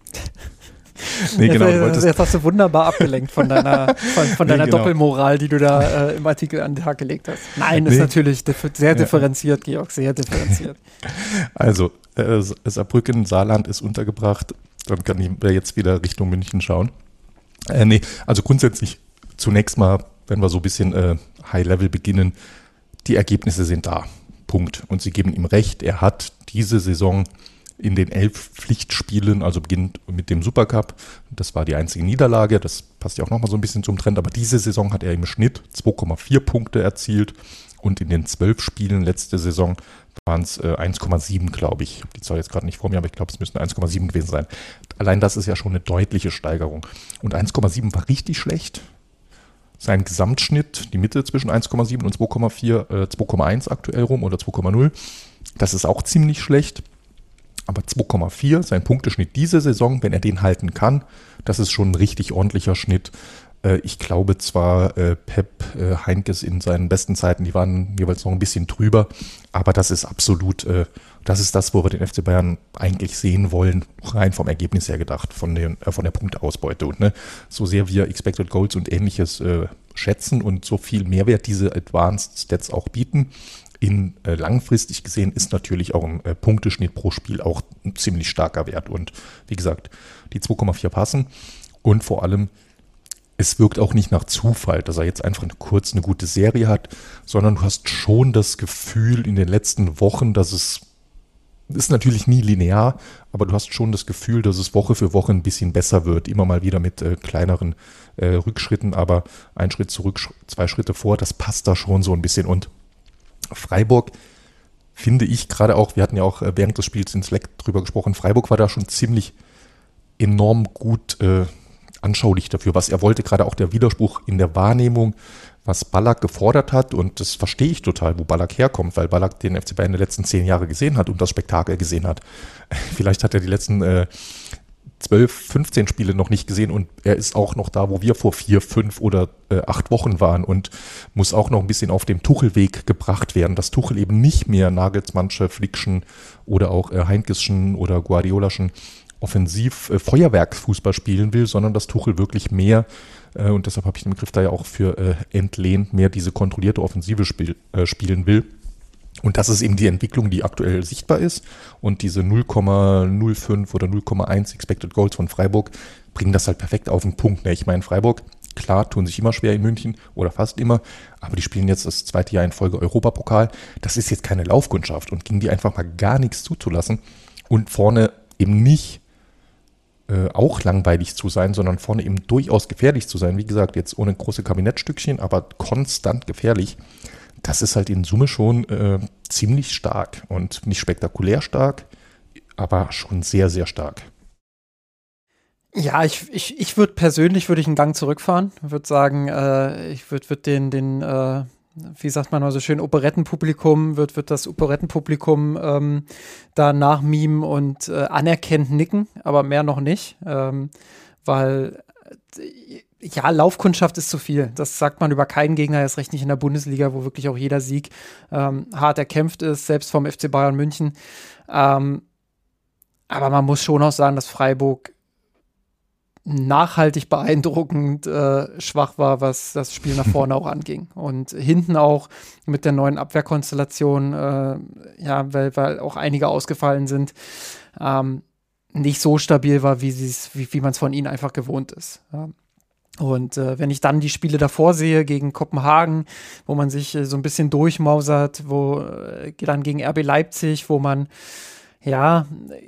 Nee, genau, jetzt, du wolltest jetzt hast du wunderbar abgelenkt von deiner, von, von deiner nee, genau. Doppelmoral, die du da äh, im Artikel an den Tag gelegt hast. Nein, nee. Ist natürlich dif- sehr differenziert, ja. Georg, sehr differenziert. Also, äh, Saarbrücken, Saarland ist untergebracht. Dann kann ich jetzt wieder Richtung München schauen. Äh, nee, also grundsätzlich zunächst mal, wenn wir so ein bisschen äh, High-Level beginnen, die Ergebnisse sind da. Punkt. Und sie geben ihm recht, er hat diese Saison in den elf Pflichtspielen, also beginnt mit dem Supercup, das war die einzige Niederlage, das passt ja auch nochmal so ein bisschen zum Trend, aber diese Saison hat er im Schnitt zwei Komma vier Punkte erzielt und in den zwölf Spielen letzte Saison waren es äh, eins Komma sieben, glaube ich. Ich habe die Zahl jetzt gerade nicht vor mir, aber ich glaube, es müssten eins Komma sieben gewesen sein. Allein das ist ja schon eine deutliche Steigerung. Und eins Komma sieben war richtig schlecht. Sein Gesamtschnitt, die Mitte zwischen eins Komma sieben und zwei Komma vier, äh, zwei Komma eins aktuell rum oder zwei Komma null, das ist auch ziemlich schlecht. Aber zwei Komma vier, sein Punkteschnitt diese Saison, wenn er den halten kann, das ist schon ein richtig ordentlicher Schnitt. Ich glaube zwar, Pep Heinkes in seinen besten Zeiten, die waren jeweils noch ein bisschen drüber, aber das ist absolut, das ist das, wo wir den F C Bayern eigentlich sehen wollen, rein vom Ergebnis her gedacht, von, den, von der Punkteausbeute. Und ne, so sehr wir Expected Goals und ähnliches äh, schätzen und so viel Mehrwert diese Advanced Stats auch bieten, in äh, langfristig gesehen ist natürlich auch ein äh, Punkteschnitt pro Spiel auch ein ziemlich starker Wert. Und wie gesagt, die zwei Komma vier passen und vor allem, es wirkt auch nicht nach Zufall, dass er jetzt einfach eine, kurz eine gute Serie hat, sondern du hast schon das Gefühl in den letzten Wochen, dass es, ist natürlich nie linear, aber du hast schon das Gefühl, dass es Woche für Woche ein bisschen besser wird, immer mal wieder mit äh, kleineren äh, Rückschritten, aber ein Schritt zurück, zwei Schritte vor, das passt da schon so ein bisschen. Und Freiburg finde ich gerade auch, wir hatten ja auch während des Spiels in Slack drüber gesprochen, Freiburg war da schon ziemlich enorm gut äh, anschaulich dafür, was er wollte, gerade auch der Widerspruch in der Wahrnehmung, was Ballack gefordert hat, und das verstehe ich total, wo Ballack herkommt, weil Ballack den F C Bayern in den letzten zehn Jahre gesehen hat und das Spektakel gesehen hat. Vielleicht hat er die letzten äh, zwölf, fünfzehn Spiele noch nicht gesehen und er ist auch noch da, wo wir vor vier, fünf oder äh, acht Wochen waren und muss auch noch ein bisschen auf dem Tuchelweg gebracht werden, dass Tuchel eben nicht mehr Nagelsmannsche, Flickschen oder auch äh, Heinkesschen oder Guardiolaschen offensiv äh, Feuerwerksfußball spielen will, sondern dass Tuchel wirklich mehr, äh, und deshalb habe ich den Begriff da ja auch für äh, entlehnt, mehr diese kontrollierte Offensive spiel, äh, spielen will. Und das ist eben die Entwicklung, die aktuell sichtbar ist. Und diese null Komma null fünf oder null Komma eins Expected Goals von Freiburg bringen das halt perfekt auf den Punkt. Ne? Ich meine, Freiburg, klar, tun sich immer schwer in München oder fast immer, aber die spielen jetzt das zweite Jahr in Folge Europapokal. Das ist jetzt keine Laufkundschaft und gegen die einfach mal gar nichts zuzulassen und vorne eben nicht äh, auch langweilig zu sein, sondern vorne eben durchaus gefährlich zu sein. Wie gesagt, jetzt ohne große Kabinettstückchen, aber konstant gefährlich. Das ist halt in Summe schon äh, ziemlich stark und nicht spektakulär stark, aber schon sehr, sehr stark. Ja, ich, ich, ich würde persönlich würde ich einen Gang zurückfahren, würde sagen, äh, ich würde würd den, den äh, wie sagt man mal so schön, Operettenpublikum, wird, wird das Operettenpublikum ähm, da nachmimen und äh, anerkennt nicken, aber mehr noch nicht, ähm, weil äh, ja, Laufkundschaft ist zu viel. Das sagt man über keinen Gegner, erst recht nicht in der Bundesliga, wo wirklich auch jeder Sieg ähm, hart erkämpft ist, selbst vom F C Bayern München. Ähm, aber man muss schon auch sagen, dass Freiburg nachhaltig beeindruckend äh, schwach war, was das Spiel nach vorne auch anging. Und hinten auch mit der neuen Abwehrkonstellation, äh, ja, weil, weil auch einige ausgefallen sind, ähm, nicht so stabil war, wie, wie, wie man es von ihnen einfach gewohnt ist. Ja. Und äh, wenn ich dann die Spiele davor sehe gegen Kopenhagen, wo man sich äh, so ein bisschen durchmausert, wo äh, dann gegen R B Leipzig, wo man ja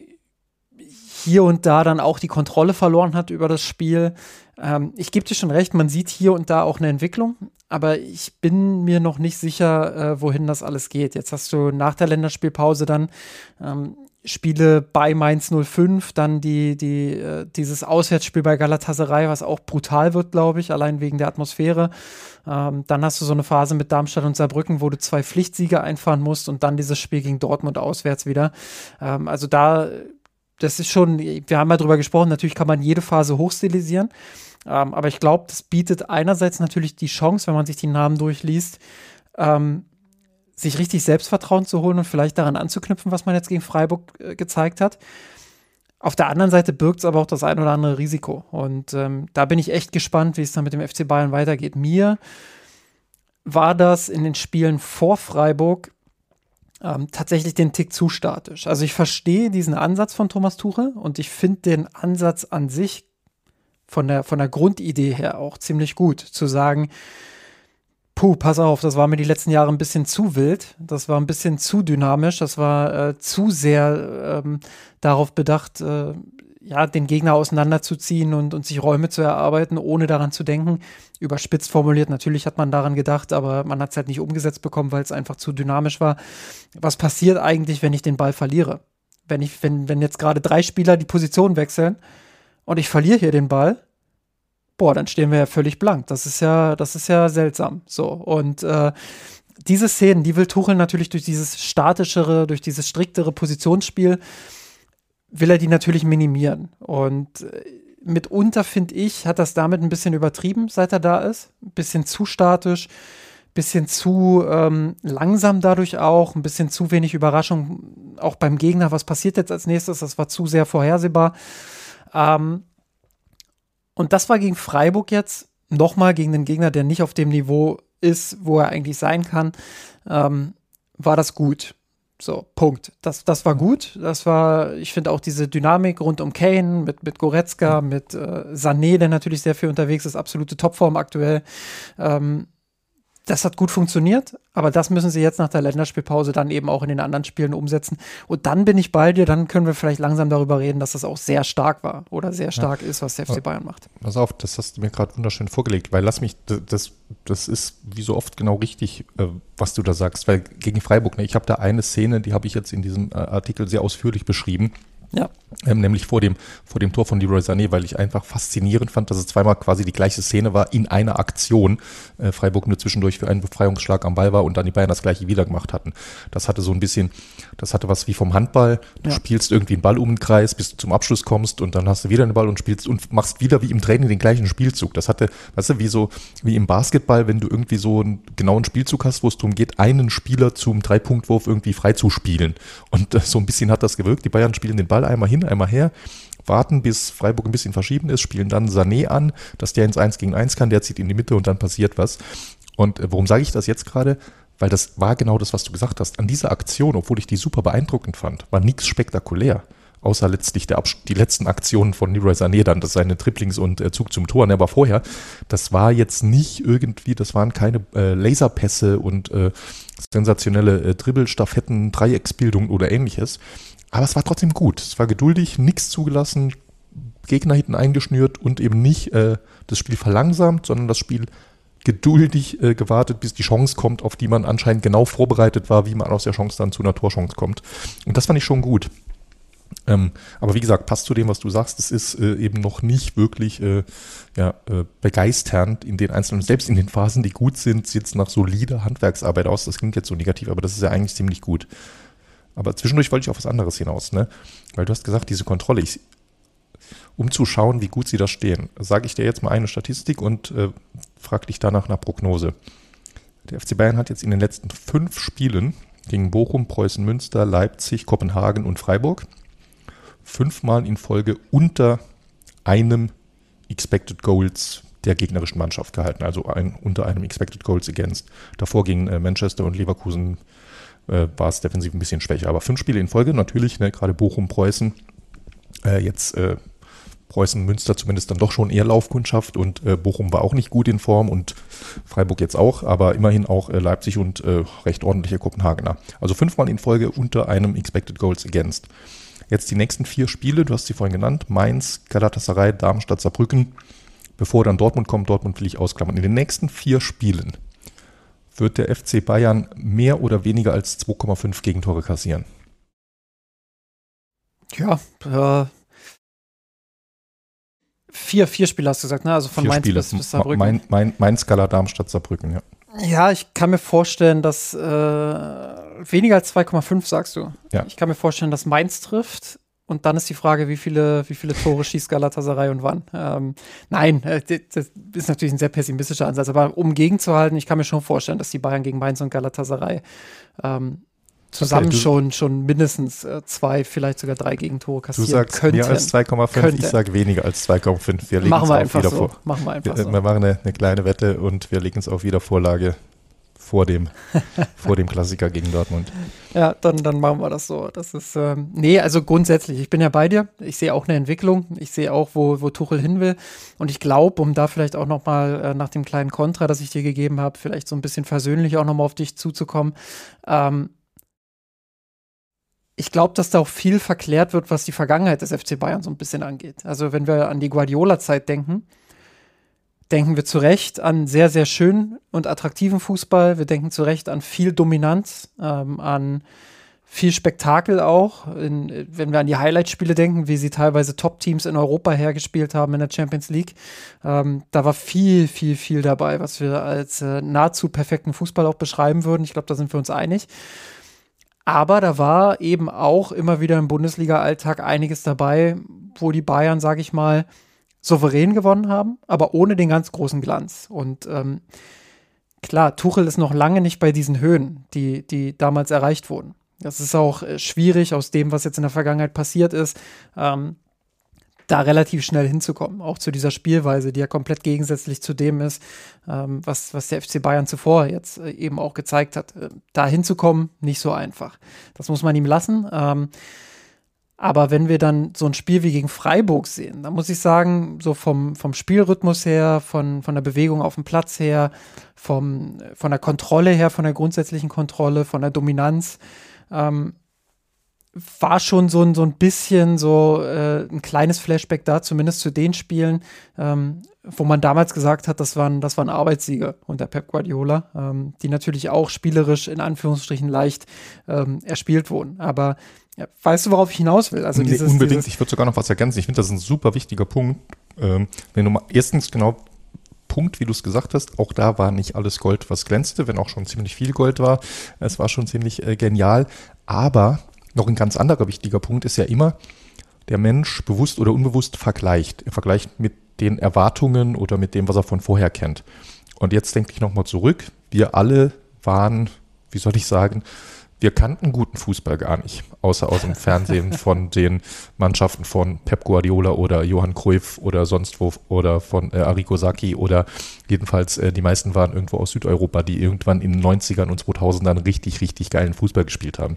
hier und da dann auch die Kontrolle verloren hat über das Spiel. Ähm, ich gebe dir schon recht, man sieht hier und da auch eine Entwicklung, aber ich bin mir noch nicht sicher, äh, wohin das alles geht. Jetzt hast du nach der Länderspielpause dann ähm, Spiele bei Mainz null fünf, dann die, die, äh, dieses Auswärtsspiel bei Galatasaray, was auch brutal wird, glaube ich, allein wegen der Atmosphäre. Ähm, dann hast du so eine Phase mit Darmstadt und Saarbrücken, wo du zwei Pflichtsiege einfahren musst und dann dieses Spiel gegen Dortmund auswärts wieder. Ähm, also da Das ist schon, wir haben ja drüber gesprochen, natürlich kann man jede Phase hochstilisieren, ähm, aber ich glaube, das bietet einerseits natürlich die Chance, wenn man sich die Namen durchliest, ähm, sich richtig Selbstvertrauen zu holen und vielleicht daran anzuknüpfen, was man jetzt gegen Freiburg äh, gezeigt hat. Auf der anderen Seite birgt es aber auch das ein oder andere Risiko und ähm, da bin ich echt gespannt, wie es dann mit dem F C Bayern weitergeht. Mir war das in den Spielen vor Freiburg Ähm, tatsächlich den Tick zu statisch. Also ich verstehe diesen Ansatz von Thomas Tuchel und ich finde den Ansatz an sich von der, von der Grundidee her auch ziemlich gut, zu sagen, puh, pass auf, das war mir die letzten Jahre ein bisschen zu wild, das war ein bisschen zu dynamisch, das war äh, zu sehr ähm, darauf bedacht, äh, ja, den Gegner auseinanderzuziehen und, und sich Räume zu erarbeiten, ohne daran zu denken. Überspitzt formuliert, natürlich hat man daran gedacht, aber man hat es halt nicht umgesetzt bekommen, weil es einfach zu dynamisch war. Was passiert eigentlich, wenn ich den Ball verliere? Wenn ich, wenn, wenn jetzt gerade drei Spieler die Position wechseln und ich verliere hier den Ball, boah, dann stehen wir ja völlig blank. Das ist ja, das ist ja seltsam. So, und äh, diese Szenen, die will Tuchel natürlich durch dieses statischere, durch dieses striktere Positionsspiel will er die natürlich minimieren. Und mitunter, finde ich, hat das damit ein bisschen übertrieben, seit er da ist. Ein bisschen zu statisch, ein bisschen zu ähm, langsam dadurch auch, ein bisschen zu wenig Überraschung, auch beim Gegner. Was passiert jetzt als nächstes? Das war zu sehr vorhersehbar. Ähm, und das war gegen Freiburg jetzt nochmal gegen den Gegner, der nicht auf dem Niveau ist, wo er eigentlich sein kann, ähm, war das gut. So, Punkt. Das, das war gut. Das war, ich finde auch diese Dynamik rund um Kane mit, mit Goretzka, mit äh, Sané, der natürlich sehr viel unterwegs ist, absolute Topform aktuell. Ähm, das hat gut funktioniert, aber das müssen sie jetzt nach der Länderspielpause dann eben auch in den anderen Spielen umsetzen. Und dann bin ich bei dir, dann können wir vielleicht langsam darüber reden, dass das auch sehr stark war oder sehr stark ja. ist, was der F C Bayern macht. Pass auf, das hast du mir gerade wunderschön vorgelegt, weil lass mich, das, das ist wie so oft genau richtig, was du da sagst, weil gegen Freiburg, ne, ich habe da eine Szene, die habe ich jetzt in diesem Artikel sehr ausführlich beschrieben. Ja. Ähm, nämlich vor dem, vor dem Tor von Leroy Sané, weil ich einfach faszinierend fand, dass es zweimal quasi die gleiche Szene war in einer Aktion. Äh, Freiburg nur zwischendurch für einen Befreiungsschlag am Ball war und dann die Bayern das gleiche wieder gemacht hatten. Das hatte so ein bisschen, das hatte was wie vom Handball. Du ja. spielst irgendwie einen Ball um den Kreis, bis du zum Abschluss kommst und dann hast du wieder einen Ball und spielst und machst wieder wie im Training den gleichen Spielzug. Das hatte, weißt du, wie so, wie im Basketball, wenn du irgendwie so einen genauen Spielzug hast, wo es darum geht, einen Spieler zum Dreipunktwurf irgendwie frei zu spielen. Und äh, so ein bisschen hat das gewirkt. Die Bayern spielen den Ball einmal hin, einmal her, warten, bis Freiburg ein bisschen verschieben ist, spielen dann Sané an, dass der ins eins gegen eins kann, der zieht in die Mitte und dann passiert was. Und äh, warum sage ich das jetzt gerade? Weil das war genau das, was du gesagt hast. An dieser Aktion, obwohl ich die super beeindruckend fand, war nichts spektakulär. Außer letztlich der Abs- die letzten Aktionen von Leroy Sané dann, das seine Triplings und äh, Zug zum Tor. Aber vorher, das war jetzt nicht irgendwie, das waren keine äh, Laserpässe und äh, sensationelle äh, Dribbelstaffetten, Dreiecksbildung oder ähnliches. Aber es war trotzdem gut. Es war geduldig, nichts zugelassen, Gegner hinten eingeschnürt und eben nicht äh, das Spiel verlangsamt, sondern das Spiel geduldig äh, gewartet, bis die Chance kommt, auf die man anscheinend genau vorbereitet war, wie man aus der Chance dann zu einer Torchance kommt. Und das fand ich schon gut. Ähm, aber wie gesagt, passt zu dem, was du sagst, es ist äh, eben noch nicht wirklich äh, ja, äh, begeisternd in den einzelnen, selbst in den Phasen, die gut sind, sieht es nach solider Handwerksarbeit aus. Das klingt jetzt so negativ, aber das ist ja eigentlich ziemlich gut. Aber zwischendurch wollte ich auf was anderes hinaus, ne? Weil du hast gesagt, diese Kontrolle, ich, um zu schauen, wie gut sie da stehen, sage ich dir jetzt mal eine Statistik und äh, frage dich danach nach Prognose. Der F C Bayern hat jetzt in den letzten fünf Spielen gegen Bochum, Preußen Münster, Leipzig, Kopenhagen und Freiburg fünfmal in Folge unter einem Expected Goals der gegnerischen Mannschaft gehalten, also ein, unter einem Expected Goals Against. Davor gegen äh, Manchester und Leverkusen äh, war es defensiv ein bisschen schwächer, aber fünf Spiele in Folge, natürlich, ne, gerade Bochum, Preußen, äh, jetzt äh, Preußen, Münster zumindest dann doch schon eher Laufkundschaft und äh, Bochum war auch nicht gut in Form und Freiburg jetzt auch, aber immerhin auch äh, Leipzig und äh, recht ordentliche Kopenhagener. Also fünfmal in Folge unter einem Expected Goals Against. Jetzt die nächsten vier Spiele, du hast sie vorhin genannt, Mainz, Galatasaray, Darmstadt, Saarbrücken, bevor dann Dortmund kommt, Dortmund will ich ausklammern. In den nächsten vier Spielen wird der F C Bayern mehr oder weniger als zwei Komma fünf Gegentore kassieren. Ja, äh, vier, vier Spiele hast du gesagt, ne? Also von vier Mainz Spiele. bis, bis Saarbrücken. Main, Main, Mainz, Gala, Darmstadt, Saarbrücken, ja. Ja, ich kann mir vorstellen, dass äh, weniger als zwei Komma fünf, sagst du. Ja. Ich kann mir vorstellen, dass Mainz trifft. Und dann ist die Frage, wie viele, wie viele Tore schießt Galatasaray und wann. Ähm, nein, äh, das ist natürlich ein sehr pessimistischer Ansatz. Aber um gegenzuhalten, ich kann mir schon vorstellen, dass die Bayern gegen Mainz und Galatasaray ähm, zusammen okay, schon, schon mindestens äh, zwei, vielleicht sogar drei Gegentore kassieren könnten. Du sagst könnten. Mehr als zwei Komma fünf, ich sage weniger als zwei Komma fünf. Wir legen machen es wir auf einfach wieder so. vor. Machen wir einfach wir, so. Wir machen eine, eine kleine Wette und wir legen es auf Wiedervorlage vor dem, vor dem Klassiker gegen Dortmund. Ja, dann, dann machen wir das so. Das ist, ähm, nee, also grundsätzlich, ich bin ja bei dir. Ich sehe auch eine Entwicklung. Ich sehe auch, wo, wo Tuchel hin will. Und ich glaube, um da vielleicht auch nochmal äh, nach dem kleinen Kontra, das ich dir gegeben habe, vielleicht so ein bisschen versöhnlich auch nochmal auf dich zuzukommen, ähm, ich glaube, dass da auch viel verklärt wird, was die Vergangenheit des F C Bayern so ein bisschen angeht. Also wenn wir an die Guardiola-Zeit denken, denken wir zu Recht an sehr, sehr schönen und attraktiven Fußball. Wir denken zu Recht an viel Dominanz, ähm, an viel Spektakel auch. In, wenn wir an die Highlight-Spiele denken, wie sie teilweise Top-Teams in Europa hergespielt haben in der Champions League, ähm, da war viel, viel, viel dabei, was wir als äh, nahezu perfekten Fußball auch beschreiben würden. Ich glaube, da sind wir uns einig. Aber da war eben auch immer wieder im Bundesliga-Alltag einiges dabei, wo die Bayern, sage ich mal, souverän gewonnen haben, aber ohne den ganz großen Glanz. Und ähm, klar, Tuchel ist noch lange nicht bei diesen Höhen, die, die damals erreicht wurden. Das ist auch äh, schwierig aus dem, was jetzt in der Vergangenheit passiert ist, ähm, da relativ schnell hinzukommen. Auch zu dieser Spielweise, die ja komplett gegensätzlich zu dem ist, ähm, was, was der F C Bayern zuvor jetzt äh, eben auch gezeigt hat. Äh, da hinzukommen, nicht so einfach. Das muss man ihm lassen. Ähm, aber wenn wir dann so ein Spiel wie gegen Freiburg sehen, dann muss ich sagen, so vom, vom Spielrhythmus her, von, von der Bewegung auf dem Platz her, vom, von der Kontrolle her, von der grundsätzlichen Kontrolle, von der Dominanz, ähm, war schon so ein, so ein bisschen so äh, ein kleines Flashback da, zumindest zu den Spielen, ähm, wo man damals gesagt hat, das waren, das waren Arbeitssiege unter Pep Guardiola, ähm, die natürlich auch spielerisch in Anführungsstrichen leicht ähm, erspielt wurden. Aber ja, weißt du, worauf ich hinaus will? Also nee, dieses, unbedingt, dieses ich würde sogar noch was ergänzen. Ich finde, das ist ein super wichtiger Punkt. Ähm, wenn du mal erstens genau Punkt, wie du es gesagt hast, auch da war nicht alles Gold, was glänzte, wenn auch schon ziemlich viel Gold war. Es war schon ziemlich äh, genial, aber noch ein ganz anderer wichtiger Punkt ist ja immer, der Mensch bewusst oder unbewusst vergleicht. Er vergleicht mit den Erwartungen oder mit dem, was er von vorher kennt. Und jetzt denke ich nochmal zurück. Wir alle waren, wie soll ich sagen, wir kannten guten Fußball gar nicht, außer aus dem Fernsehen von den Mannschaften von Pep Guardiola oder Johann Cruyff oder sonst wo oder von äh, Arrigo Sacchi oder jedenfalls äh, die meisten waren irgendwo aus Südeuropa, die irgendwann in den neunzigern und zweitausendern richtig, richtig geilen Fußball gespielt haben.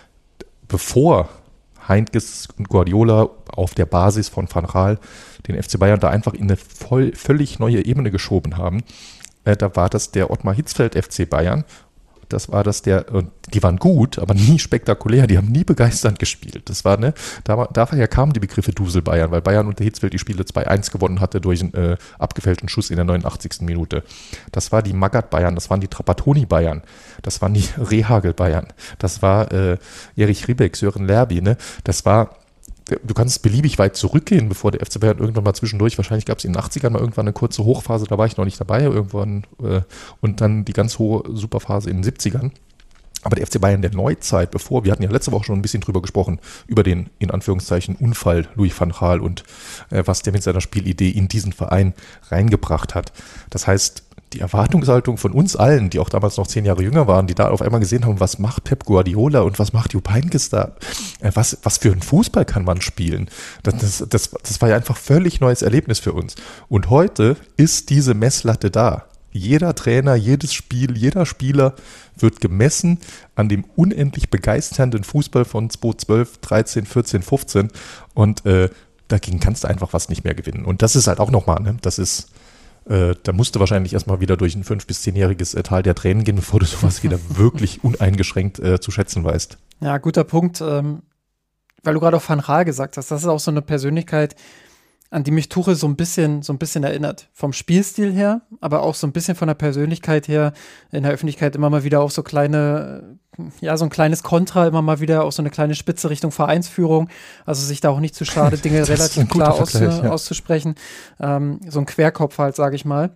Bevor Heynckes und Guardiola auf der Basis von Van Gaal den F C Bayern da einfach in eine voll, völlig neue Ebene geschoben haben, äh, da war das der Ottmar Hitzfeld F C Bayern, das war das der, und die waren gut, aber nie spektakulär, die haben nie begeisternd gespielt. Das war, ne, da, daher kamen die Begriffe Dusel Bayern, weil Bayern unter Hitzfeld die Spiele zwei eins gewonnen hatte durch einen äh, abgefälschten Schuss in der neunundachtzigsten Minute. Das war die Magath Bayern, das waren die Trapattoni Bayern, das waren die Rehagel Bayern, das war äh, Erich Ribbeck, Sören Lerby, ne, das war, du kannst beliebig weit zurückgehen, bevor der F C Bayern irgendwann mal zwischendurch, wahrscheinlich gab es in den achtzigern mal irgendwann eine kurze Hochphase, da war ich noch nicht dabei, irgendwann äh, und dann die ganz hohe Superphase in den siebzigern. Aber der F C Bayern der Neuzeit, bevor, wir hatten ja letzte Woche schon ein bisschen drüber gesprochen, über den, in Anführungszeichen, Unfall Louis van Gaal und äh, was der mit seiner Spielidee in diesen Verein reingebracht hat. Das heißt, die Erwartungshaltung von uns allen, die auch damals noch zehn Jahre jünger waren, die da auf einmal gesehen haben, was macht Pep Guardiola und was macht Jupp Heynckes da, äh, was, was für einen Fußball kann man spielen? Das, das, das, das war ja einfach völlig neues Erlebnis für uns. Und heute ist diese Messlatte da. Jeder Trainer, jedes Spiel, jeder Spieler wird gemessen an dem unendlich begeisternden Fußball von zweitausendzwölf, dreizehn, vierzehn, fünfzehn und äh, dagegen kannst du einfach was nicht mehr gewinnen. Und das ist halt auch nochmal, ne? Das ist, äh, da musst du wahrscheinlich erstmal wieder durch ein fünf- bis zehnjähriges äh, Tal der Tränen gehen, bevor du sowas wieder wirklich uneingeschränkt äh, zu schätzen weißt. Ja, guter Punkt, ähm, weil du gerade auch Van Gaal gesagt hast, das ist auch so eine Persönlichkeit, an die mich Tuchel so ein bisschen, so ein bisschen erinnert. Vom Spielstil her, aber auch so ein bisschen von der Persönlichkeit her, in der Öffentlichkeit immer mal wieder auch so kleine, ja, so ein kleines Kontra, immer mal wieder auch so eine kleine Spitze Richtung Vereinsführung. Also sich da auch nicht zu schade, Dinge relativ klar aus, ja. auszusprechen. Ähm, so ein Querkopf halt, sage ich mal.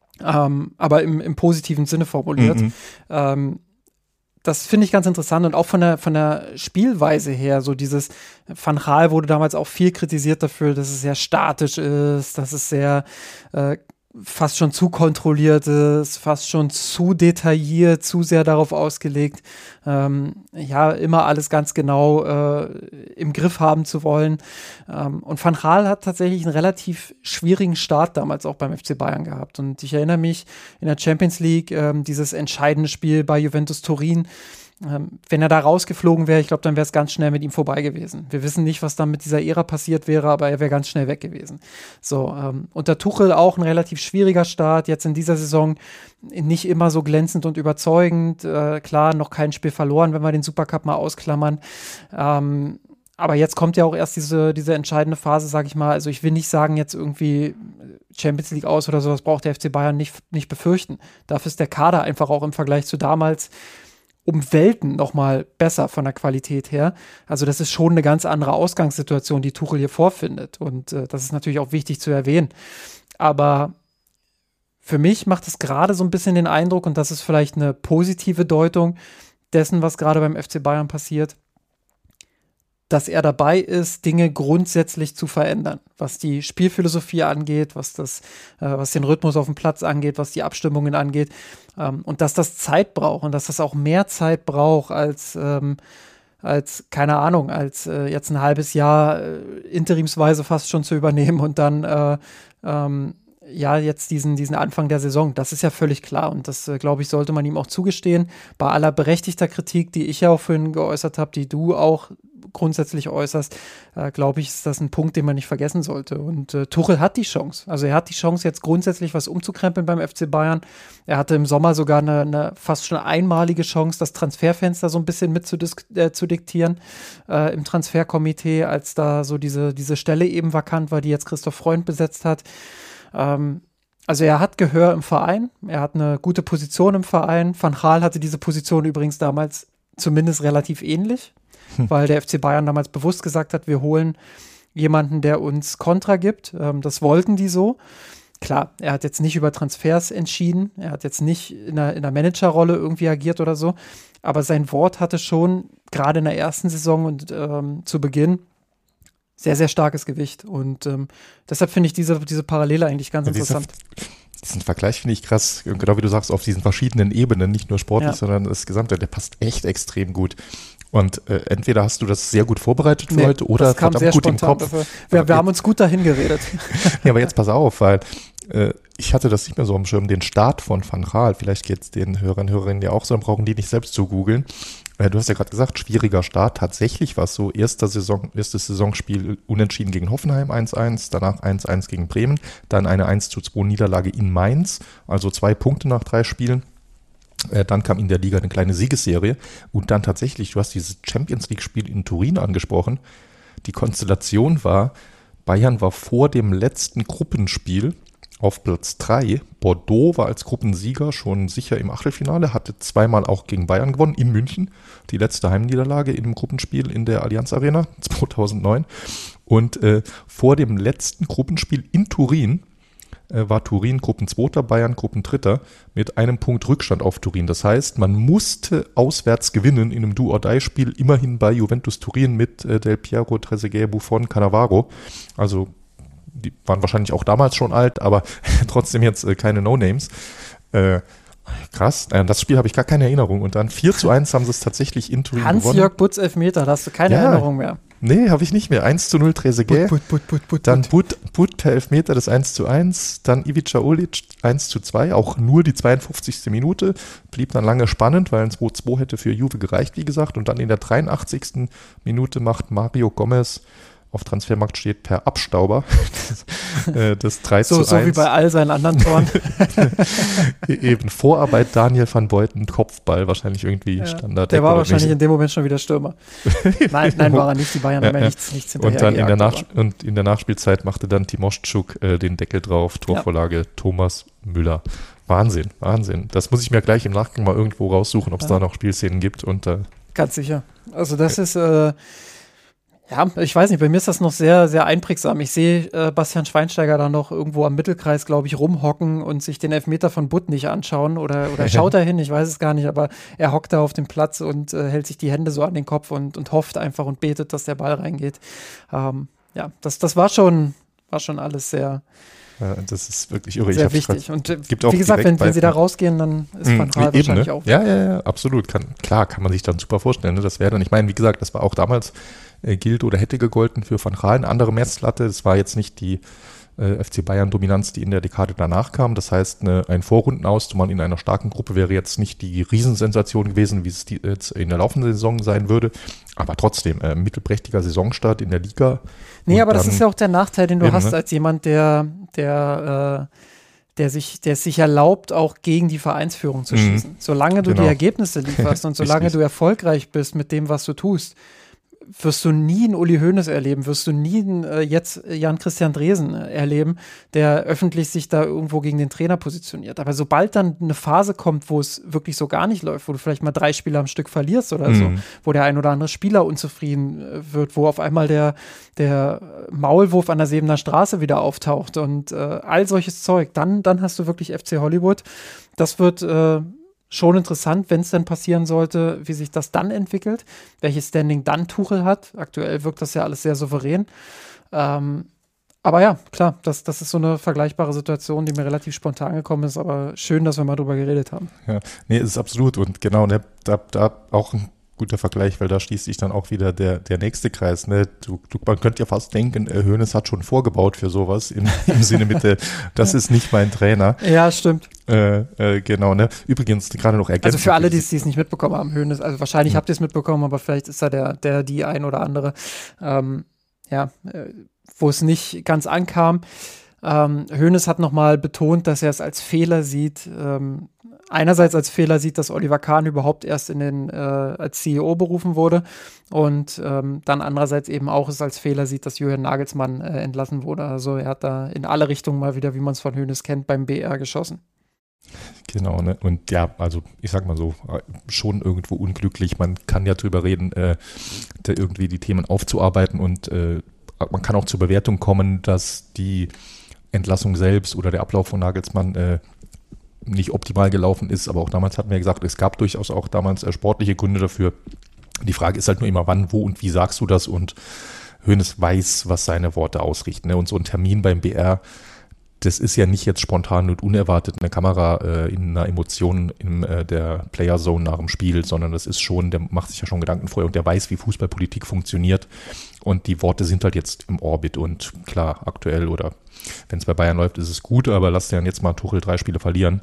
Ähm, aber im, im positiven Sinne formuliert. Mhm. Ähm, Das finde ich ganz interessant und auch von der, von der Spielweise her, so dieses Van Gaal wurde damals auch viel kritisiert dafür, dass es sehr statisch ist, dass es sehr äh, fast schon zu kontrolliert ist, fast schon zu detailliert, zu sehr darauf ausgelegt, ähm, ja, immer alles ganz genau äh, im Griff haben zu wollen. Ähm, und Van Gaal hat tatsächlich einen relativ schwierigen Start damals auch beim F C Bayern gehabt. Und ich erinnere mich in der Champions League, ähm, dieses entscheidende Spiel bei Juventus Turin, Ähm, wenn er da rausgeflogen wäre, ich glaube, dann wäre es ganz schnell mit ihm vorbei gewesen. Wir wissen nicht, was dann mit dieser Ära passiert wäre, aber er wäre ganz schnell weg gewesen. So, ähm, unter Tuchel auch ein relativ schwieriger Start, jetzt in dieser Saison nicht immer so glänzend und überzeugend. Äh, klar, noch kein Spiel verloren, wenn wir den Supercup mal ausklammern. Ähm, aber jetzt kommt ja auch erst diese, diese entscheidende Phase, sage ich mal. Also ich will nicht sagen, jetzt irgendwie Champions League aus oder sowas braucht der F C Bayern nicht, nicht befürchten. Dafür ist der Kader einfach auch im Vergleich zu damals um Welten nochmal besser von der Qualität her. Also das ist schon eine ganz andere Ausgangssituation, die Tuchel hier vorfindet. Und äh, das ist natürlich auch wichtig zu erwähnen. Aber für mich macht es gerade so ein bisschen den Eindruck, und das ist vielleicht eine positive Deutung dessen, was gerade beim F C Bayern passiert, dass er dabei ist, Dinge grundsätzlich zu verändern, was die Spielphilosophie angeht, was das, äh, was den Rhythmus auf dem Platz angeht, was die Abstimmungen angeht, ähm, und dass das Zeit braucht und dass das auch mehr Zeit braucht als, ähm, als keine Ahnung, als äh, jetzt ein halbes Jahr äh, interimsweise fast schon zu übernehmen und dann äh, ähm, ja, jetzt diesen, diesen Anfang der Saison, das ist ja völlig klar und das, äh, glaube ich, sollte man ihm auch zugestehen. Bei aller berechtigter Kritik, die ich ja auch vorhin geäußert habe, die du auch grundsätzlich äußerst, äh, glaube ich, ist das ein Punkt, den man nicht vergessen sollte. Und äh, Tuchel hat die Chance. Also er hat die Chance, jetzt grundsätzlich was umzukrempeln beim F C Bayern. Er hatte im Sommer sogar eine, eine fast schon einmalige Chance, das Transferfenster so ein bisschen mit zu, dis- äh, zu diktieren äh, im Transferkomitee, als da so diese, diese Stelle eben vakant war, die jetzt Christoph Freund besetzt hat. Ähm, also er hat Gehör im Verein, er hat eine gute Position im Verein. Van Gaal hatte diese Position übrigens damals zumindest relativ ähnlich, hm. weil der F C Bayern damals bewusst gesagt hat, wir holen jemanden, der uns Kontra gibt. Ähm, das wollten die so. Klar, er hat jetzt nicht über Transfers entschieden, er hat jetzt nicht in einer, in einer Managerrolle irgendwie agiert oder so, aber sein Wort hatte schon gerade in der ersten Saison und ähm, zu Beginn sehr, sehr starkes Gewicht. Und ähm, deshalb finde ich diese, diese Parallele eigentlich ganz ja, interessant. Diesen Vergleich finde ich krass, genau wie du sagst, auf diesen verschiedenen Ebenen, nicht nur sportlich, ja. sondern das Gesamte, der passt echt extrem gut. Und äh, entweder hast du das sehr gut vorbereitet für nee, heute oder das kam sehr gut im Kopf. Dafür. Wir, wir haben uns gut dahin geredet. Ja, aber jetzt pass auf, weil äh, ich hatte das nicht mehr so am Schirm, den Start von Van Gaal, vielleicht geht es den Hörern und Hörerinnen ja auch so, dann brauchen die nicht selbst zu googeln. Du hast ja gerade gesagt, schwieriger Start. Tatsächlich war es so, erster Saison, erstes Saisonspiel unentschieden gegen Hoffenheim eins eins, danach eins eins gegen Bremen, dann eine eins zu zwei Niederlage in Mainz, also zwei Punkte nach drei Spielen. Äh, dann kam in der Liga eine kleine Siegesserie und dann tatsächlich, du hast dieses Champions-League-Spiel in Turin angesprochen, die Konstellation war, Bayern war vor dem letzten Gruppenspiel auf Platz drei. Bordeaux war als Gruppensieger schon sicher im Achtelfinale, hatte zweimal auch gegen Bayern gewonnen, in München. Die letzte Heimniederlage im Gruppenspiel in der Allianz Arena zweitausendneun. Und äh, vor dem letzten Gruppenspiel in Turin äh, war Turin Gruppenzweiter, Bayern Gruppendritter mit einem Punkt Rückstand auf Turin. Das heißt, man musste auswärts gewinnen in einem Do-or-Die-Spiel, immerhin bei Juventus Turin mit äh, Del Piero, Trezeguet, Buffon, Cannavaro. Also die waren wahrscheinlich auch damals schon alt, aber trotzdem jetzt äh, keine No-Names. Äh, krass, äh, das Spiel habe ich gar keine Erinnerung. Und dann vier zu eins haben sie es tatsächlich in Turin gewonnen. Hans-Jörg Butz Elfmeter, da hast du keine ja, Erinnerung mehr. Nee, habe ich nicht mehr. eins zu null Trezeguet, Butt, Butt, Butt, Butt, dann Butt, Butt per Elfmeter das eins zu eins, dann Ivica Olic eins zu zwei, auch nur die zweiundfünfzigste Minute, blieb dann lange spannend, weil ein zwei zu zwei hätte für Juve gereicht, wie gesagt. Und dann in der dreiundachtzigsten Minute macht Mario Gomez, auf Transfermarkt steht, per Abstauber das, äh, das drei so, zu eins. So wie bei all seinen anderen Toren. Eben Vorarbeit Daniel van Beuten, Kopfball, wahrscheinlich irgendwie ja, Standard. Der war wahrscheinlich nicht in dem Moment schon wieder Stürmer. Nein, nein, war er nicht. Die Bayern ja, haben ja nichts, nichts hinterher und dann in der, gejagt, Nach- und in der Nachspielzeit machte dann Timoschuk äh, den Deckel drauf, Torvorlage ja. Thomas Müller. Wahnsinn, Wahnsinn. Das muss ich mir gleich im Nachgang mal irgendwo raussuchen, ob es ja. da noch Spielszenen gibt. Und, äh, Ganz sicher. Also das ist äh, ja, ich weiß nicht, bei mir ist das noch sehr, sehr einprägsam. Ich sehe äh, Bastian Schweinsteiger da noch irgendwo am Mittelkreis, glaube ich, rumhocken und sich den Elfmeter von Butt nicht anschauen oder, oder schaut er hin, ich weiß es gar nicht, aber er hockt da auf dem Platz und äh, hält sich die Hände so an den Kopf und, und hofft einfach und betet, dass der Ball reingeht. Ähm, ja, das, das war schon, war schon alles sehr, ja, das ist wirklich irre. sehr ich wichtig. grad, Und äh, gibt auch wie gesagt, wenn, wenn sie da rausgehen, dann ist Van Gaal wahrscheinlich ne? auch. Ja, ja, ja, absolut. Kann, klar, kann man sich dann super vorstellen. Ne? Das wäre dann, ich meine, wie gesagt, das war auch damals äh, gilt oder hätte gegolten für Van Gaal. Eine andere Messlatte, das war jetzt nicht die äh, F C Bayern-Dominanz, die in der Dekade danach kam. Das heißt, eine, ein Vorrundenauszumann in einer starken Gruppe wäre jetzt nicht die Riesensensation gewesen, wie es die, jetzt in der laufenden Saison sein würde. Aber trotzdem, äh, mittelprächtiger Saisonstart in der Liga. Nee, aber das ist ja auch der Nachteil, den du eben, hast ne? als jemand, der, der, äh, der sich, der es sich erlaubt, auch gegen die Vereinsführung zu schießen. Mhm. Solange du genau. die Ergebnisse lieferst und solange Richtig. du erfolgreich bist mit dem, was du tust, wirst du nie einen Uli Hoeneß erleben, wirst du nie einen, äh, jetzt Jan-Christian Dresen äh, erleben, der öffentlich sich da irgendwo gegen den Trainer positioniert. Aber sobald dann eine Phase kommt, wo es wirklich so gar nicht läuft, wo du vielleicht mal drei Spiele am Stück verlierst oder mhm. so, wo der ein oder andere Spieler unzufrieden äh, wird, wo auf einmal der, der Maulwurf an der Sebener Straße wieder auftaucht und äh, all solches Zeug, dann, dann hast du wirklich F C Hollywood. Das wird äh, schon interessant, wenn es dann passieren sollte, wie sich das dann entwickelt, welches Standing dann Tuchel hat. Aktuell wirkt das ja alles sehr souverän. Ähm, aber ja, klar, das, das ist so eine vergleichbare Situation, die mir relativ spontan gekommen ist, aber schön, dass wir mal drüber geredet haben. Ja, nee, es ist absolut und genau, ne, da, da auch ein guter Vergleich, weil da schließt sich dann auch wieder der, der nächste Kreis. Ne? Du, du, man könnte ja fast denken, äh, Hoeneß hat schon vorgebaut für sowas, im, im Sinne mit der, das ist nicht mein Trainer. Ja, stimmt. Äh, äh, genau, ne? Übrigens, gerade noch ergänzt. Also für alle, die es nicht mitbekommen haben, Hoeneß, also wahrscheinlich mhm. habt ihr es mitbekommen, aber vielleicht ist da der, der, die ein oder andere, ähm, ja, äh, wo es nicht ganz ankam. Ähm, Hoeneß hat nochmal betont, dass er es als Fehler sieht, ähm, einerseits als Fehler sieht, dass Oliver Kahn überhaupt erst in den, äh, als C E O berufen wurde und ähm, dann andererseits eben auch es als Fehler sieht, dass Julian Nagelsmann äh, entlassen wurde. Also er hat da in alle Richtungen mal wieder, wie man es von Hoeneß kennt, beim B R geschossen. Genau, ne? Und ja, also ich sag mal so, schon irgendwo unglücklich. Man kann ja drüber reden, äh, da irgendwie die Themen aufzuarbeiten und äh, man kann auch zur Bewertung kommen, dass die Entlassung selbst oder der Ablauf von Nagelsmann äh, nicht optimal gelaufen ist, aber auch damals hatten wir gesagt, es gab durchaus auch damals äh, sportliche Gründe dafür. Die Frage ist halt nur immer, wann, wo und wie sagst du das, und Hoeneß weiß, was seine Worte ausrichten. Ne? Und so ein Termin beim B R, das ist ja nicht jetzt spontan und unerwartet eine Kamera äh, in einer Emotion in äh, der Player Zone nach dem Spiel, sondern das ist schon, der macht sich ja schon Gedanken vorher und der weiß, wie Fußballpolitik funktioniert, und die Worte sind halt jetzt im Orbit und klar, aktuell oder wenn es bei Bayern läuft, ist es gut, aber lass dir dann jetzt mal Tuchel drei Spiele verlieren.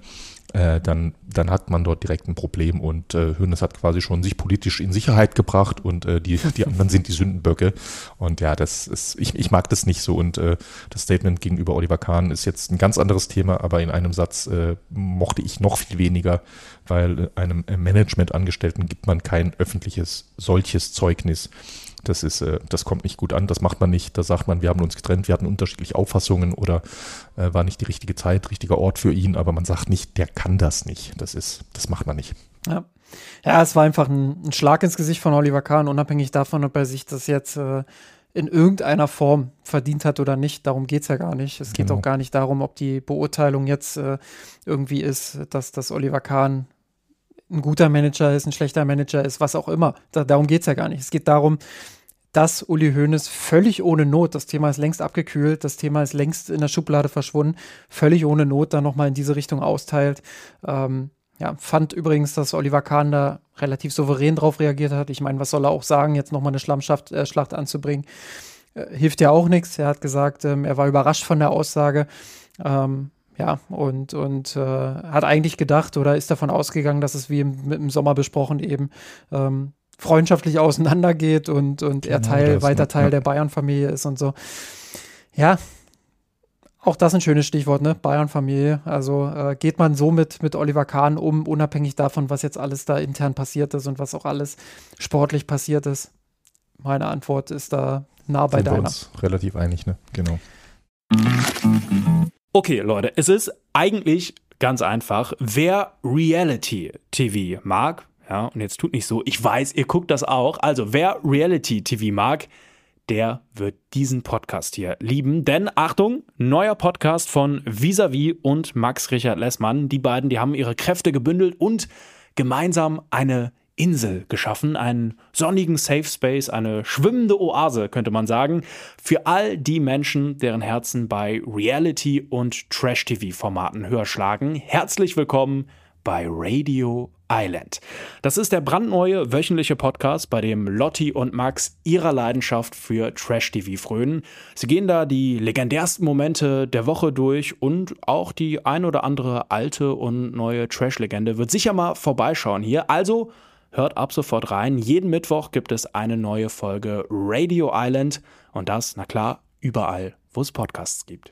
äh, dann, dann hat man dort direkt ein Problem und äh, Hoeneß hat quasi schon sich politisch in Sicherheit gebracht und äh, die, die anderen sind die Sündenböcke. Und ja, das ist, ich, ich mag das nicht so. Und äh, das Statement gegenüber Oliver Kahn ist jetzt ein ganz anderes Thema, aber in einem Satz äh, mochte ich noch viel weniger, weil einem Managementangestellten gibt man kein öffentliches solches Zeugnis. Das ist, äh, das kommt nicht gut an, das macht man nicht. Da sagt man, wir haben uns getrennt, wir hatten unterschiedliche Auffassungen oder äh, war nicht die richtige Zeit, richtiger Ort für ihn, aber man sagt nicht, der kann das nicht. Das ist, das macht man nicht. Ja, ja, es war einfach ein, ein Schlag ins Gesicht von Oliver Kahn, unabhängig davon, ob er sich das jetzt äh, in irgendeiner Form verdient hat oder nicht. Darum geht es ja gar nicht. Es geht Genau. auch gar nicht darum, ob die Beurteilung jetzt äh, irgendwie ist, dass, dass Oliver Kahn ein guter Manager ist, ein schlechter Manager ist, was auch immer. Da, darum geht es ja gar nicht. Es geht darum, dass Uli Hoeneß völlig ohne Not, das Thema ist längst abgekühlt, das Thema ist längst in der Schublade verschwunden, völlig ohne Not dann nochmal in diese Richtung austeilt. Ähm, ja, fand übrigens, dass Oliver Kahn da relativ souverän drauf reagiert hat. Ich meine, was soll er auch sagen, jetzt nochmal eine Schlammschaft, äh, Schlacht anzubringen? Äh, hilft ja auch nichts. Er hat gesagt, ähm, er war überrascht von der Aussage. Ähm, Ja, und, und äh, hat eigentlich gedacht oder ist davon ausgegangen, dass es wie im, im Sommer besprochen eben ähm, freundschaftlich auseinandergeht und, und er Genau Teil, das, weiter ne? Teil Ja. der Bayern-Familie ist und so. Ja, auch das ein schönes Stichwort, ne? Bayern-Familie. Also äh, geht man so mit, mit Oliver Kahn um, unabhängig davon, was jetzt alles da intern passiert ist und was auch alles sportlich passiert ist? Meine Antwort ist da nah bei Sind wir deiner. uns relativ einig, ne? Genau. Okay, Leute, es ist eigentlich ganz einfach. Wer Reality-T V mag, ja, und jetzt tut nicht so, ich weiß, ihr guckt das auch, also wer Reality-T V mag, der wird diesen Podcast hier lieben. Denn, Achtung, neuer Podcast von Vis-a-vis und Max Richard Lessmann. Die beiden, die haben ihre Kräfte gebündelt und gemeinsam eine Insel geschaffen, einen sonnigen Safe Space, eine schwimmende Oase, könnte man sagen, für all die Menschen, deren Herzen bei Reality- und Trash-T V-Formaten höher schlagen. Herzlich willkommen bei Radio Island. Das ist der brandneue wöchentliche Podcast, bei dem Lotti und Max ihrer Leidenschaft für Trash-T V frönen. Sie gehen da die legendärsten Momente der Woche durch und auch die ein oder andere alte und neue Trash-Legende wird sicher mal vorbeischauen hier. Also hört ab sofort rein. Jeden Mittwoch gibt es eine neue Folge Radio Island und das, na klar, überall, wo es Podcasts gibt.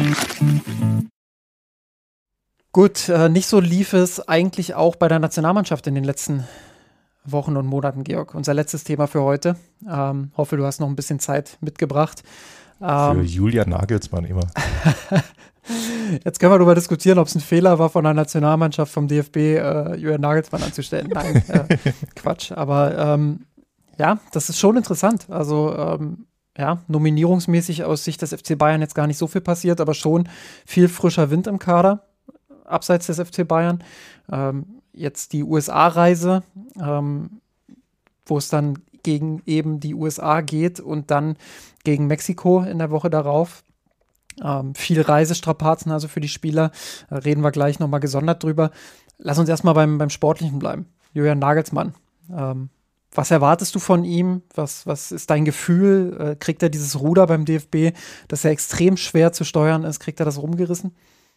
Gut, äh, nicht so lief es eigentlich auch bei der Nationalmannschaft in den letzten Wochen und Monaten, Georg. Unser letztes Thema für heute. Ähm, hoffe, du hast noch ein bisschen Zeit mitgebracht. Ähm, Für Julian Nagelsmann immer. Jetzt können wir darüber diskutieren, ob es ein Fehler war von der Nationalmannschaft vom D F B, äh, Julian Nagelsmann anzustellen. Nein, äh, Quatsch. Aber ähm, ja, das ist schon interessant. Also ähm, ja, nominierungsmäßig aus Sicht des F C Bayern jetzt gar nicht so viel passiert, aber schon viel frischer Wind im Kader, abseits des F C Bayern. Ähm, jetzt die U S A-Reise, ähm, wo es dann gegen eben die U S A geht und dann gegen Mexiko in der Woche darauf. Ähm, viel Reisestrapazen also für die Spieler. Da reden wir gleich nochmal gesondert drüber. Lass uns erstmal beim, beim Sportlichen bleiben. Julian Nagelsmann. Ähm, was erwartest du von ihm? Was, was ist dein Gefühl? Äh, kriegt er dieses Ruder beim D F B, das ja extrem schwer zu steuern ist? Kriegt er das rumgerissen?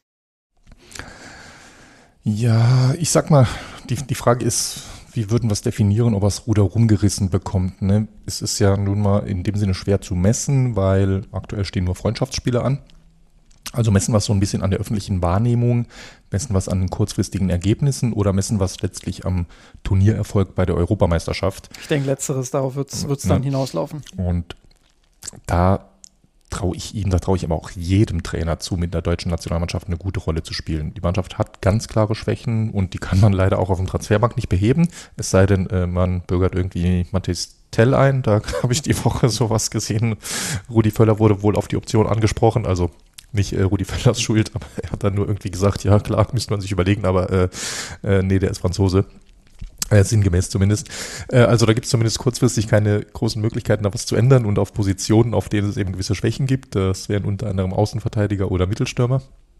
Ja, ich sag mal, die, die Frage ist, wie würden wir es definieren, ob er das Ruder rumgerissen bekommt? Ne? Es ist ja nun mal in dem Sinne schwer zu messen, weil aktuell stehen nur Freundschaftsspiele an. Also messen wir es so ein bisschen an der öffentlichen Wahrnehmung, messen wir es an den kurzfristigen Ergebnissen oder messen wir es letztlich am Turniererfolg bei der Europameisterschaft? Ich denke, letzteres, darauf wird es dann Ne? hinauslaufen. Und da traue ich ihm, da traue ich aber auch jedem Trainer zu, mit der deutschen Nationalmannschaft eine gute Rolle zu spielen. Die Mannschaft hat ganz klare Schwächen und die kann man leider auch auf dem Transfermarkt nicht beheben, es sei denn, äh, man bürgert irgendwie Mathis Tell ein, da habe ich die Woche sowas gesehen. Rudi Völler wurde wohl auf die Option angesprochen, also nicht äh, Rudi Völlers Schuld, aber er hat dann nur irgendwie gesagt, ja klar, müsste man sich überlegen, aber äh, äh, nee, der ist Franzose. Äh, sinngemäß zumindest. Äh, also da gibt es zumindest kurzfristig keine großen Möglichkeiten, da was zu ändern und auf Positionen, auf denen es eben gewisse Schwächen gibt. Das wären unter anderem Außenverteidiger oder Mittelstürmer.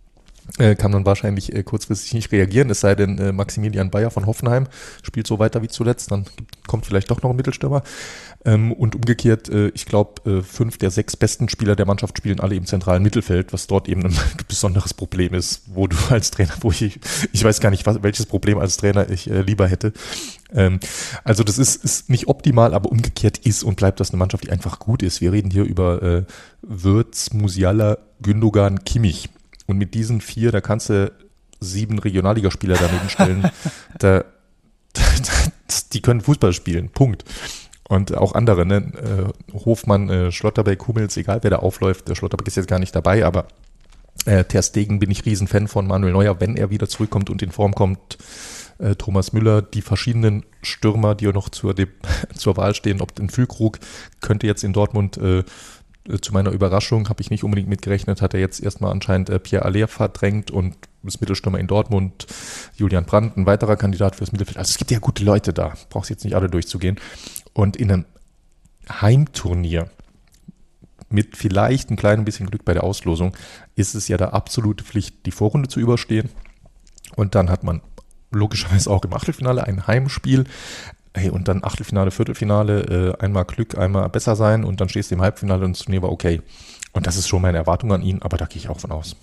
äh, kann man wahrscheinlich äh, kurzfristig nicht reagieren, es sei denn, äh, Maximilian Bayer von Hoffenheim spielt so weiter wie zuletzt, dann gibt, kommt vielleicht doch noch ein Mittelstürmer. Ähm, und umgekehrt, äh, ich glaube, äh, fünf der sechs besten Spieler der Mannschaft spielen alle im zentralen Mittelfeld, was dort eben ein besonderes Problem ist, wo du als Trainer, wo ich, ich weiß gar nicht, was, welches Problem als Trainer ich äh, lieber hätte. Ähm, also das ist, ist nicht optimal, aber umgekehrt ist und bleibt das eine Mannschaft, die einfach gut ist. Wir reden hier über äh, Wirtz, Musiala, Gündogan, Kimmich. Und mit diesen vier, da kannst du sieben Regionalligaspieler daneben stellen. da, da, die können Fußball spielen, Punkt. Und auch andere, ne? äh, Hofmann, äh, Schlotterbeck, Hummels, egal wer da aufläuft, der Schlotterbeck ist jetzt gar nicht dabei, aber äh, Ter Stegen bin ich Riesenfan von, Manuel Neuer, wenn er wieder zurückkommt und in Form kommt, äh, Thomas Müller, die verschiedenen Stürmer, die noch zur, De- zur Wahl stehen, ob den Füllkrug könnte jetzt in Dortmund, äh, zu meiner Überraschung, habe ich nicht unbedingt mitgerechnet, hat er jetzt erstmal anscheinend äh, Pierre Aller verdrängt und das Mittelstürmer in Dortmund, Julian Brandt, ein weiterer Kandidat fürs Mittelfeld. Also es gibt ja gute Leute da, brauchst jetzt nicht alle durchzugehen. Und in einem Heimturnier mit vielleicht ein kleines bisschen Glück bei der Auslosung ist es ja der absolute Pflicht, die Vorrunde zu überstehen. Und dann hat man logischerweise auch im Achtelfinale ein Heimspiel. Hey, und dann Achtelfinale, Viertelfinale, äh, einmal Glück, einmal besser sein und dann stehst du im Halbfinale und das Turnier war okay. Und das ist schon meine Erwartung an ihn, aber da gehe ich auch von aus.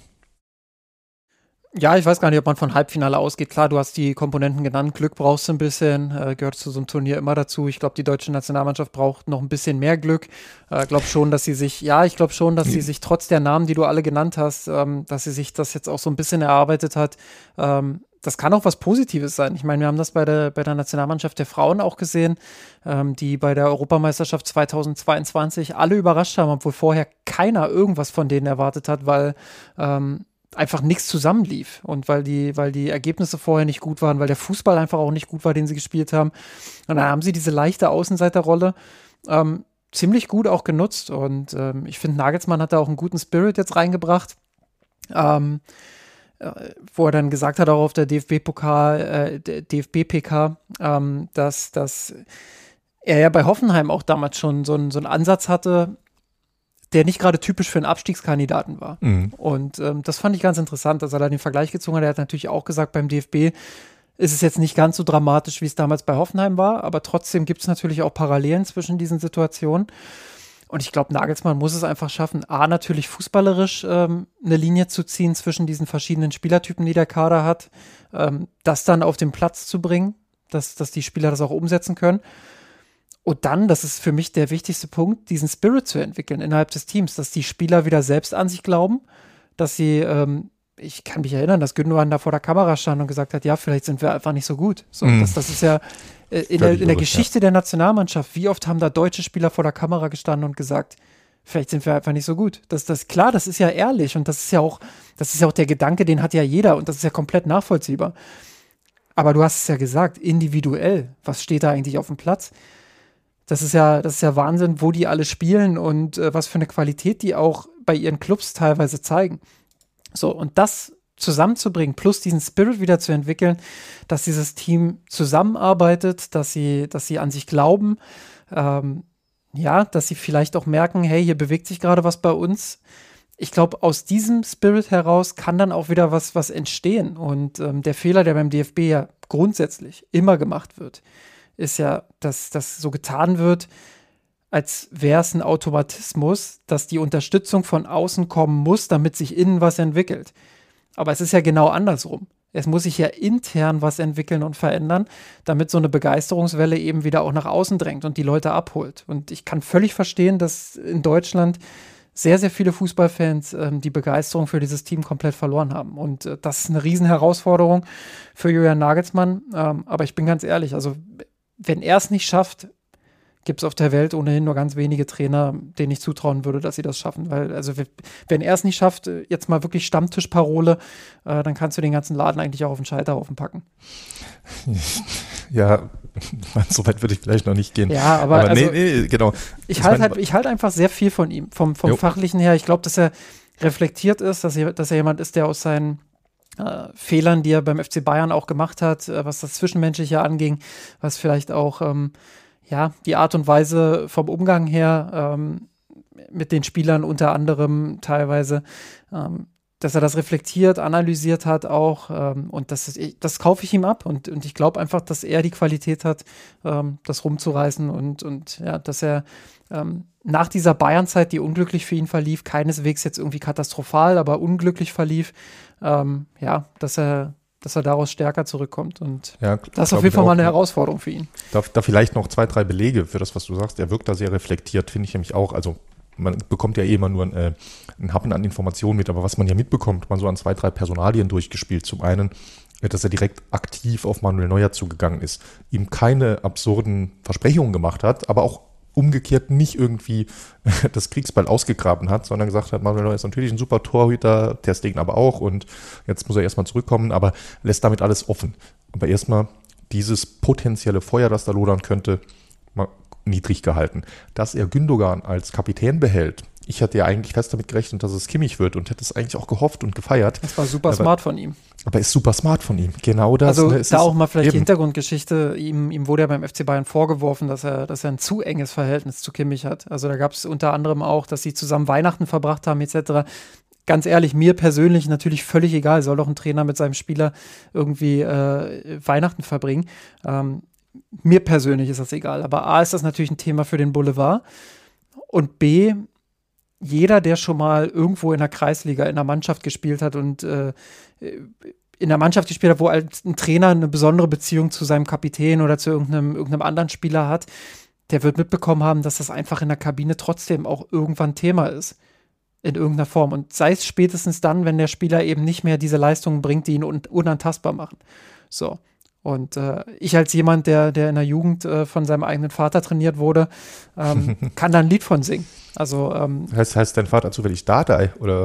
Ja, ich weiß gar nicht, ob man von Halbfinale ausgeht. Klar, du hast die Komponenten genannt. Glück brauchst du ein bisschen, äh, gehört zu so einem Turnier immer dazu. Ich glaube, die deutsche Nationalmannschaft braucht noch ein bisschen mehr Glück. Ich äh, glaube schon, dass sie sich, ja, ich glaube schon, dass sie sich trotz der Namen, die du alle genannt hast, ähm, dass sie sich das jetzt auch so ein bisschen erarbeitet hat. Ähm, das kann auch was Positives sein. Ich meine, wir haben das bei der, bei der Nationalmannschaft der Frauen auch gesehen, ähm, die bei der Europameisterschaft zweitausendzweiundzwanzig alle überrascht haben, obwohl vorher keiner irgendwas von denen erwartet hat, weil ähm, einfach nichts zusammenlief und weil die, weil die Ergebnisse vorher nicht gut waren, weil der Fußball einfach auch nicht gut war, den sie gespielt haben. Und dann haben sie diese leichte Außenseiterrolle ähm, ziemlich gut auch genutzt und ähm, ich finde, Nagelsmann hat da auch einen guten Spirit jetzt reingebracht, ähm, äh, wo er dann gesagt hat, auch auf der D F B-Pokal, äh, D F B-P K, ähm, dass, dass er ja bei Hoffenheim auch damals schon so, ein, so einen Ansatz hatte, der nicht gerade typisch für einen Abstiegskandidaten war. Mhm. Und ähm, das fand ich ganz interessant, dass er da den Vergleich gezogen hat. Er hat natürlich auch gesagt, beim D F B ist es jetzt nicht ganz so dramatisch, wie es damals bei Hoffenheim war, aber trotzdem gibt es natürlich auch Parallelen zwischen diesen Situationen. Und ich glaube, Nagelsmann muss es einfach schaffen, A, natürlich fußballerisch ähm, eine Linie zu ziehen zwischen diesen verschiedenen Spielertypen, die der Kader hat, ähm, das dann auf den Platz zu bringen, dass, dass die Spieler das auch umsetzen können. Und dann, das ist für mich der wichtigste Punkt, diesen Spirit zu entwickeln innerhalb des Teams, dass die Spieler wieder selbst an sich glauben, dass sie, ähm, ich kann mich erinnern, dass Gündogan da vor der Kamera stand und gesagt hat, ja, vielleicht sind wir einfach nicht so gut. So, mm. das, das ist ja äh, in, der, in der Geschichte ja. der Nationalmannschaft, wie oft haben da deutsche Spieler vor der Kamera gestanden und gesagt, vielleicht sind wir einfach nicht so gut. Das, das, klar, das ist ja ehrlich und das ist ja auch, das ist ja auch der Gedanke, den hat ja jeder und das ist ja komplett nachvollziehbar. Aber du hast es ja gesagt, individuell, was steht da eigentlich auf dem Platz? Das ist ja, das ist ja Wahnsinn, wo die alle spielen und äh, was für eine Qualität die auch bei ihren Clubs teilweise zeigen. So, und das zusammenzubringen, plus diesen Spirit wieder zu entwickeln, dass dieses Team zusammenarbeitet, dass sie, dass sie an sich glauben, ähm, ja, dass sie vielleicht auch merken, hey, hier bewegt sich gerade was bei uns. Ich glaube, aus diesem Spirit heraus kann dann auch wieder was, was entstehen. Und ähm, der Fehler, der beim D F B ja grundsätzlich immer gemacht wird, ist ja, dass das so getan wird, als wäre es ein Automatismus, dass die Unterstützung von außen kommen muss, damit sich innen was entwickelt. Aber es ist ja genau andersrum. Es muss sich ja intern was entwickeln und verändern, damit so eine Begeisterungswelle eben wieder auch nach außen drängt und die Leute abholt. Und ich kann völlig verstehen, dass in Deutschland sehr, sehr viele Fußballfans ähm, die Begeisterung für dieses Team komplett verloren haben. Und äh, das ist eine Riesenherausforderung für Julian Nagelsmann. Ähm, aber ich bin ganz ehrlich, also wenn er es nicht schafft, gibt es auf der Welt ohnehin nur ganz wenige Trainer, denen ich zutrauen würde, dass sie das schaffen. Weil, also, wenn er es nicht schafft, jetzt mal wirklich Stammtischparole, äh, dann kannst du den ganzen Laden eigentlich auch auf den Scheiterhaufen packen. Ja, so weit würde ich vielleicht noch nicht gehen. Ja, aber, aber also, nee, nee, genau. Ich halte halt, ich halt einfach sehr viel von ihm, vom, vom Fachlichen her. Ich glaube, dass er reflektiert ist, dass er, dass er jemand ist, der aus seinen Äh, Fehlern, die er beim F C Bayern auch gemacht hat, äh, was das Zwischenmenschliche anging, was vielleicht auch ähm, ja, die Art und Weise vom Umgang her ähm, mit den Spielern unter anderem teilweise, ähm, dass er das reflektiert, analysiert hat auch ähm, und das, ist, das kaufe ich ihm ab und, und ich glaube einfach, dass er die Qualität hat, ähm, das rumzureißen und, und ja, dass er ähm, nach dieser Bayern-Zeit, die unglücklich für ihn verlief, keineswegs jetzt irgendwie katastrophal, aber unglücklich verlief, ähm, ja, dass er dass er daraus stärker zurückkommt und ja, das ist auf jeden Fall mal eine Herausforderung für ihn. Da, da vielleicht noch zwei, drei Belege für das, was du sagst. Er wirkt da sehr reflektiert, finde ich nämlich auch. Also man bekommt ja eh immer nur ein, ein Happen an Informationen mit, aber was man ja mitbekommt, man so an zwei, drei Personalien durchgespielt. Zum einen, dass er direkt aktiv auf Manuel Neuer zugegangen ist, ihm keine absurden Versprechungen gemacht hat, aber auch umgekehrt nicht irgendwie das Kriegsbeil ausgegraben hat, sondern gesagt hat, Manuel Neuer ist natürlich ein super Torhüter, Ter Stegen aber auch und jetzt muss er erstmal zurückkommen, aber lässt damit alles offen. Aber erstmal dieses potenzielle Feuer, das da lodern könnte, mal niedrig gehalten. Dass er Gündogan als Kapitän behält, ich hatte ja eigentlich fest damit gerechnet, dass es Kimmich wird und hätte es eigentlich auch gehofft und gefeiert. Das war super aber, smart von ihm. Aber ist super smart von ihm, genau das. Also ne, da auch mal vielleicht eben. Die Hintergrundgeschichte, ihm, ihm wurde ja beim F C Bayern vorgeworfen, dass er, dass er ein zu enges Verhältnis zu Kimmich hat. Also da gab es unter anderem auch, dass sie zusammen Weihnachten verbracht haben et cetera. Ganz ehrlich, mir persönlich natürlich völlig egal, soll doch ein Trainer mit seinem Spieler irgendwie äh, Weihnachten verbringen. Ähm, mir persönlich ist das egal, aber A, ist das natürlich ein Thema für den Boulevard und B, jeder, der schon mal irgendwo in der Kreisliga in der Mannschaft gespielt hat und äh, in der Mannschaft gespielt hat, wo halt ein Trainer eine besondere Beziehung zu seinem Kapitän oder zu irgendeinem, irgendeinem anderen Spieler hat, der wird mitbekommen haben, dass das einfach in der Kabine trotzdem auch irgendwann Thema ist. In irgendeiner Form. Und sei es spätestens dann, wenn der Spieler eben nicht mehr diese Leistungen bringt, die ihn un- unantastbar machen. So. Und äh, ich als jemand, der, der in der Jugend äh, von seinem eigenen Vater trainiert wurde, ähm, kann da ein Lied von singen. Also, ähm, heißt, heißt dein Vater zufällig Dardai, oder?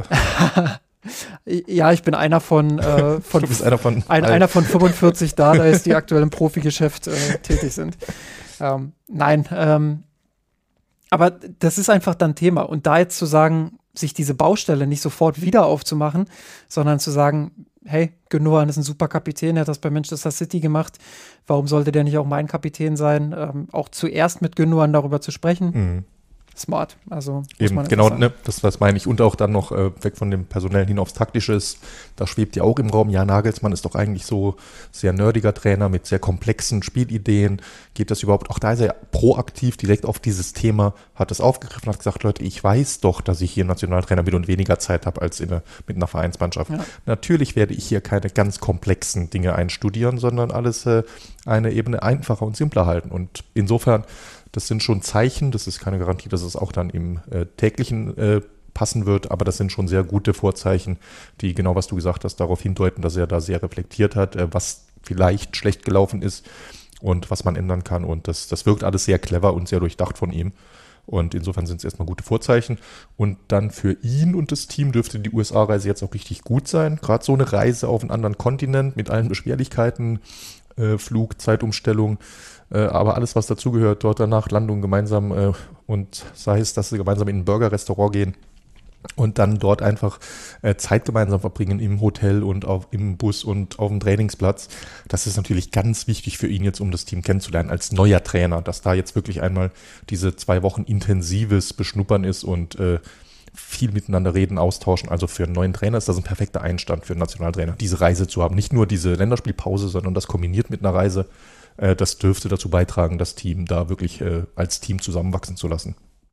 Ja, ich bin einer von, äh, von, du bist einer von, ein, einer von fünfundvierzig Dardais, die aktuell im Profigeschäft äh, tätig sind. Ähm, nein, ähm, aber das ist einfach dann Thema. Und da jetzt zu sagen, sich diese Baustelle nicht sofort wieder aufzumachen, sondern zu sagen, hey, Gündogan ist ein super Kapitän, er hat das bei Manchester City gemacht, warum sollte der nicht auch mein Kapitän sein? Ähm, auch zuerst mit Gündogan darüber zu sprechen, mhm. Smart. Also eben, muss man genau, ne, das, das meine ich. Und auch dann noch äh, weg von dem Personellen hin aufs Taktische, da schwebt ja auch im Raum, ja, Nagelsmann ist doch eigentlich so sehr nerdiger Trainer mit sehr komplexen Spielideen. Geht das überhaupt? Auch da ist er proaktiv direkt auf dieses Thema, hat es aufgegriffen, hat gesagt, Leute, ich weiß doch, dass ich hier Nationaltrainer bin und weniger Zeit habe als in eine, mit einer Vereinsmannschaft. Ja. Natürlich werde ich hier keine ganz komplexen Dinge einstudieren, sondern alles äh, eine Ebene einfacher und simpler halten. Und insofern, das sind schon Zeichen, das ist keine Garantie, dass es auch dann im äh, täglichen äh, passen wird, aber das sind schon sehr gute Vorzeichen, die genau, was du gesagt hast, darauf hindeuten, dass er da sehr reflektiert hat, äh, was vielleicht schlecht gelaufen ist und was man ändern kann. Und das, das wirkt alles sehr clever und sehr durchdacht von ihm. Und insofern sind es erstmal gute Vorzeichen. Und dann für ihn und das Team dürfte die U S A-Reise jetzt auch richtig gut sein. Gerade so eine Reise auf einen anderen Kontinent mit allen Beschwerlichkeiten, äh, Flug, Zeitumstellung, äh, aber alles, was dazugehört, dort danach Landung gemeinsam äh, und sei es, dass sie gemeinsam in ein Burger-Restaurant gehen und dann dort einfach äh, Zeit gemeinsam verbringen im Hotel und auf, im Bus und auf dem Trainingsplatz. Das ist natürlich ganz wichtig für ihn jetzt, um das Team kennenzulernen als neuer Trainer, dass da jetzt wirklich einmal diese zwei Wochen intensives Beschnuppern ist und äh, viel miteinander reden, austauschen. Also für einen neuen Trainer ist das ein perfekter Einstand für einen Nationaltrainer, diese Reise zu haben. Nicht nur diese Länderspielpause, sondern das kombiniert mit einer Reise. Äh, das dürfte dazu beitragen, das Team da wirklich äh, als Team zusammenwachsen zu lassen.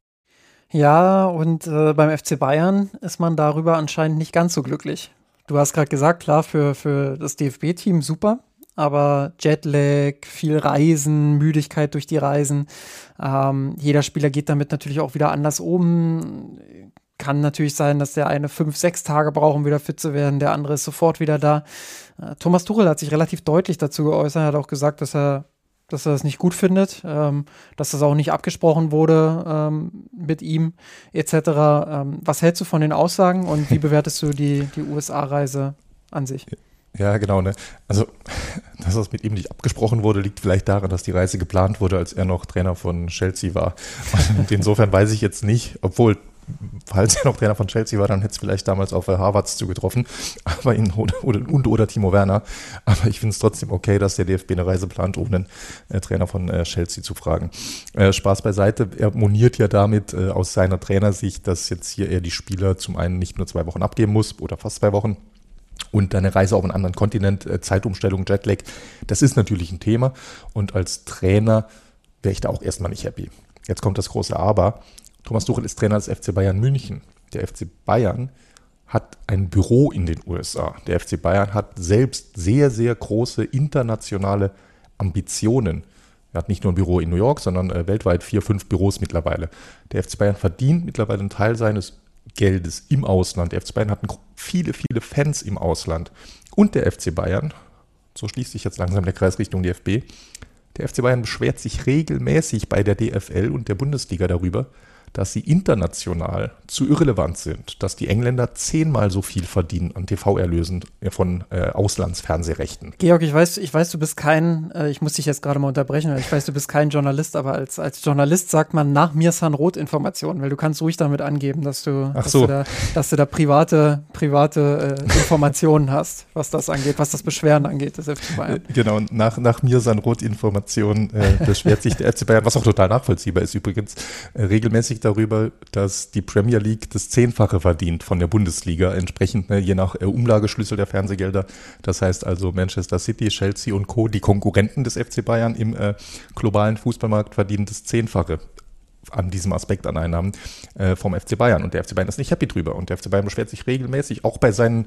Ja, und äh, beim F C Bayern ist man darüber anscheinend nicht ganz so glücklich. Du hast gerade gesagt, klar, für, für das D F B-Team super, aber Jetlag, viel Reisen, Müdigkeit durch die Reisen. Ähm, jeder Spieler geht damit natürlich auch wieder anders um. Kann natürlich sein, dass der eine fünf, sechs Tage braucht, um wieder fit zu werden, der andere ist sofort wieder da. Äh, Thomas Tuchel hat sich relativ deutlich dazu geäußert, hat auch gesagt, dass er dass er das nicht gut findet, ähm, dass das auch nicht abgesprochen wurde ähm, mit ihm et cetera. Ähm, was hältst du von den Aussagen und wie bewertest du die, die U S A-Reise an sich? Ja, genau, ne? Also, dass das mit ihm nicht abgesprochen wurde, liegt vielleicht daran, dass die Reise geplant wurde, als er noch Trainer von Chelsea war. Und insofern weiß ich jetzt nicht, obwohl falls er noch Trainer von Chelsea war, dann hätte es vielleicht damals auf äh, Harvards zugetroffen, aber ihn, oder, und oder Timo Werner. Aber ich finde es trotzdem okay, dass der D F B eine Reise plant, ohne einen äh, Trainer von äh, Chelsea zu fragen. Äh, Spaß beiseite, er moniert ja damit äh, aus seiner Trainersicht, dass jetzt hier er die Spieler zum einen nicht nur zwei Wochen abgeben muss oder fast zwei Wochen, und eine Reise auf einen anderen Kontinent, äh, Zeitumstellung, Jetlag, das ist natürlich ein Thema. Und als Trainer wäre ich da auch erstmal nicht happy. Jetzt kommt das große Aber. Thomas Tuchel ist Trainer des F C Bayern München. Der F C Bayern hat ein Büro in den U S A. Der F C Bayern hat selbst sehr, sehr große internationale Ambitionen. Er hat nicht nur ein Büro in New York, sondern äh, weltweit vier, fünf Büros mittlerweile. Der F C Bayern verdient mittlerweile einen Teil seines Geldes im Ausland. Der F C Bayern hat viele, viele Fans im Ausland. Und der F C Bayern, so schließt sich jetzt langsam der Kreis Richtung D F B, der F C Bayern beschwert sich regelmäßig bei der D F L und der Bundesliga darüber, dass sie international zu irrelevant sind, dass die Engländer zehnmal so viel verdienen an T V-Erlösen von äh, Auslandsfernsehrechten. Georg, ich weiß, ich weiß, du bist kein, äh, ich muss dich jetzt gerade mal unterbrechen, ich weiß, du bist kein Journalist, aber als, als Journalist sagt man nach Mirsan Roth Informationen, weil du kannst ruhig damit angeben, dass du, Ach dass so. du da, dass du da private, private äh, Informationen hast, was das angeht, was das Beschweren angeht, des F C Bayern. Genau, nach, nach Mirsan Roth Informationen äh, beschwert sich der F C Bayern, was auch total nachvollziehbar ist übrigens, äh, regelmäßig darüber, dass die Premier League das Zehnfache verdient von der Bundesliga, entsprechend ne, je nach äh, Umlageschlüssel der Fernsehgelder. Das heißt also Manchester City, Chelsea und Co., die Konkurrenten des F C Bayern im äh, globalen Fußballmarkt verdienen das Zehnfache an diesem Aspekt an Einnahmen äh, vom F C Bayern. Und der F C Bayern ist nicht happy drüber. Und der F C Bayern beschwert sich regelmäßig, auch bei seinen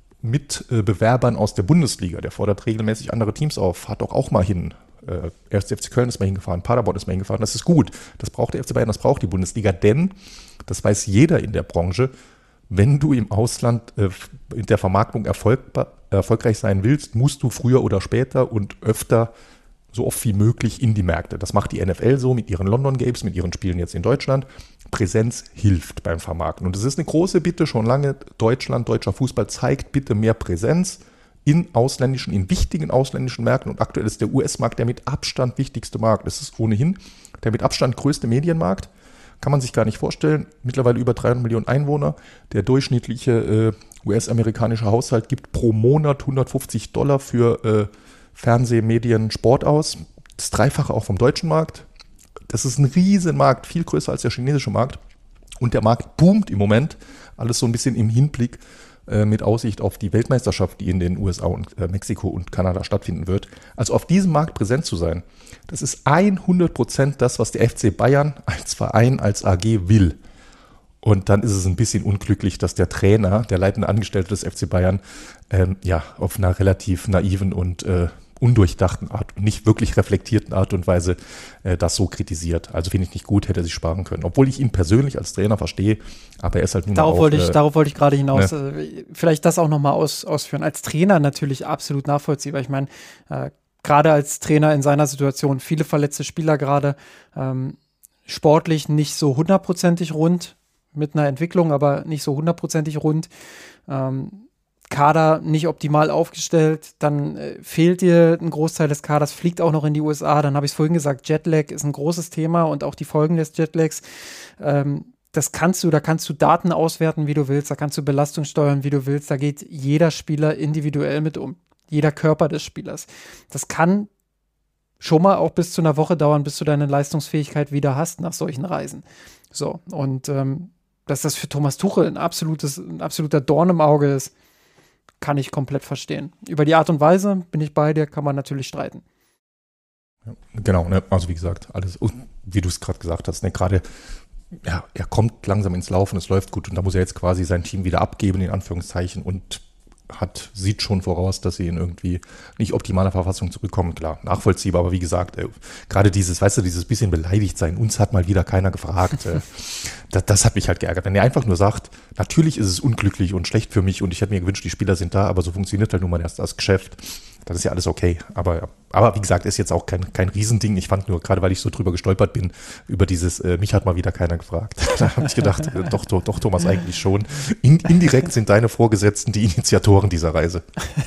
Mitbewerbern aus der Bundesliga. Der fordert regelmäßig andere Teams auf. Fahrt doch auch mal hin. Äh, erst der F C Köln ist mal hingefahren, Paderborn ist mal hingefahren. Das ist gut. Das braucht der F C Bayern, das braucht die Bundesliga. Denn, das weiß jeder in der Branche, wenn du im Ausland äh, in der Vermarktung erfolg, erfolgreich sein willst, musst du früher oder später und öfter so oft wie möglich in die Märkte. Das macht die N F L so mit ihren London Games, mit ihren Spielen jetzt in Deutschland. Präsenz hilft beim Vermarkten. Und es ist eine große Bitte schon lange, Deutschland, deutscher Fußball zeigt bitte mehr Präsenz in ausländischen, in wichtigen ausländischen Märkten. Und aktuell ist der U S-Markt der mit Abstand wichtigste Markt. Das ist ohnehin der mit Abstand größte Medienmarkt. Kann man sich gar nicht vorstellen. Mittlerweile über dreihundert Millionen Einwohner. Der durchschnittliche äh, U S-amerikanische Haushalt gibt pro Monat hundertfünfzig Dollar für äh, Fernseh, Medien, Sport aus. Das Dreifache auch vom deutschen Markt. Das ist ein Riesenmarkt, viel größer als der chinesische Markt. Und der Markt boomt im Moment. Alles so ein bisschen im Hinblick äh, mit Aussicht auf die Weltmeisterschaft, die in den U S A und äh, Mexiko und Kanada stattfinden wird. Also auf diesem Markt präsent zu sein, das ist hundert Prozent das, was der F C Bayern als Verein, als A G will. Und dann ist es ein bisschen unglücklich, dass der Trainer, der leitende Angestellte des F C Bayern, ähm, ja, auf einer relativ naiven und äh, undurchdachten Art, nicht wirklich reflektierten Art und Weise äh, das so kritisiert. Also finde ich nicht gut, hätte er sich sparen können. Obwohl ich ihn persönlich als Trainer verstehe, aber er ist halt nun Darauf auch, wollte ich, äh, darauf wollte ich gerade hinaus. Ne? Äh, vielleicht das auch nochmal aus, ausführen. Als Trainer natürlich absolut nachvollziehbar. Ich meine, äh, gerade als Trainer in seiner Situation, viele verletzte Spieler gerade, ähm, sportlich nicht so hundertprozentig rund, mit einer Entwicklung, aber nicht so hundertprozentig rund. Ähm, Kader nicht optimal aufgestellt, dann äh, fehlt dir ein Großteil des Kaders, fliegt auch noch in die U S A, dann habe ich es vorhin gesagt, Jetlag ist ein großes Thema und auch die Folgen des Jetlags, ähm, das kannst du, da kannst du Daten auswerten, wie du willst, da kannst du Belastung steuern, wie du willst, da geht jeder Spieler individuell mit um, jeder Körper des Spielers. Das kann schon mal auch bis zu einer Woche dauern, bis du deine Leistungsfähigkeit wieder hast nach solchen Reisen. So, und ähm, dass das für Thomas Tuchel ein absolutes, ein absoluter Dorn im Auge ist, kann ich komplett verstehen. Über die Art und Weise bin ich bei dir, kann man natürlich streiten. Ja, genau, ne? Also wie gesagt, alles, wie du es gerade gesagt hast, ne? Gerade, ja, er kommt langsam ins Laufen, es läuft gut und da muss er jetzt quasi sein Team wieder abgeben, in Anführungszeichen, und hat, sieht schon voraus, dass sie in irgendwie nicht optimaler Verfassung zurückkommen. Klar, nachvollziehbar, aber wie gesagt, äh, gerade dieses, weißt du, dieses bisschen beleidigt sein, uns hat mal wieder keiner gefragt, äh, das, das hat mich halt geärgert. Wenn er einfach nur sagt, natürlich ist es unglücklich und schlecht für mich und ich hätte mir gewünscht, die Spieler sind da, aber so funktioniert halt nun mal erst das Geschäft, dann ist ja alles okay. Aber, aber wie gesagt, ist jetzt auch kein, kein Riesending. Ich fand nur, gerade weil ich so drüber gestolpert bin, über dieses, äh, mich hat mal wieder keiner gefragt. Da habe ich gedacht, äh, doch, doch, doch, Thomas, eigentlich schon. In, indirekt sind deine Vorgesetzten die Initiatoren dieser Reise.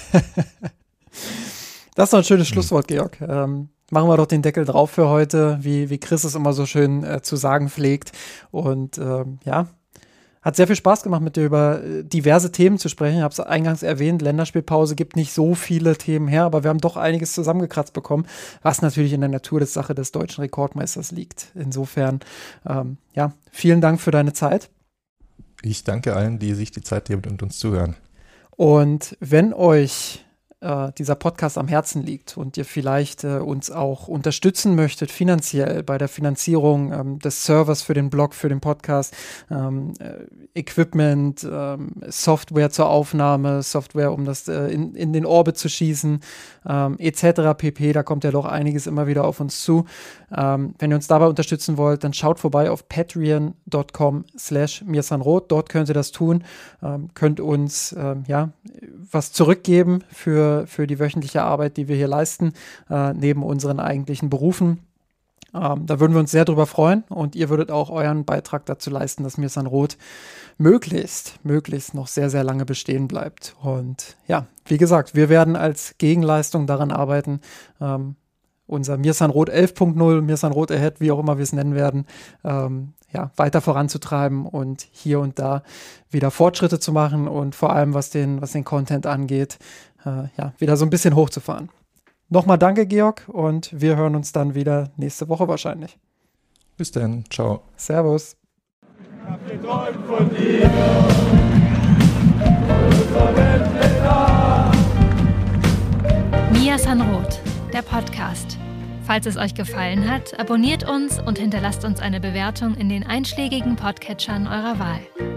Das ist doch ein schönes Schlusswort, Georg. Ähm, machen wir doch den Deckel drauf für heute, wie, wie Chris es immer so schön äh, zu sagen pflegt. Und ähm, ja, Hat sehr viel Spaß gemacht, mit dir über diverse Themen zu sprechen. Ich habe es eingangs erwähnt, Länderspielpause gibt nicht so viele Themen her, aber wir haben doch einiges zusammengekratzt bekommen, was natürlich in der Natur der Sache des deutschen Rekordmeisters liegt. Insofern, ähm, ja, vielen Dank für deine Zeit. Ich danke allen, die sich die Zeit nehmen und uns zuhören. Und wenn euch äh, dieser Podcast am Herzen liegt und ihr vielleicht äh, uns auch unterstützen möchtet finanziell bei der Finanzierung ähm, des Servers für den Blog, für den Podcast, ähm, äh, Equipment, ähm, Software zur Aufnahme, Software, um das äh, in, in den Orbit zu schießen, ähm, et cetera pp. Da kommt ja doch einiges immer wieder auf uns zu. Ähm, wenn ihr uns dabei unterstützen wollt, dann schaut vorbei auf patreon.com slash mirsanroth. Dort könnt ihr das tun, ähm, könnt uns ähm, ja was zurückgeben für, für die wöchentliche Arbeit, die wir hier leisten, äh, neben unseren eigentlichen Berufen. Ähm, da würden wir uns sehr drüber freuen und ihr würdet auch euren Beitrag dazu leisten, dass Mirsanroth möglichst, möglichst noch sehr, sehr lange bestehen bleibt. Und ja, wie gesagt, wir werden als Gegenleistung daran arbeiten, ähm, unser Mirsanroth elf Punkt null, Mirsanroth Ahead, wie auch immer wir es nennen werden, ähm, ja, weiter voranzutreiben und hier und da wieder Fortschritte zu machen und vor allem, was den, was den Content angeht, äh, ja, wieder so ein bisschen hochzufahren. Nochmal danke, Georg, und wir hören uns dann wieder nächste Woche wahrscheinlich. Bis dann, ciao. Servus. Ich hab geträumt von dir. Mirsanroth, der Podcast. Falls es euch gefallen hat, abonniert uns und hinterlasst uns eine Bewertung in den einschlägigen Podcatchern eurer Wahl.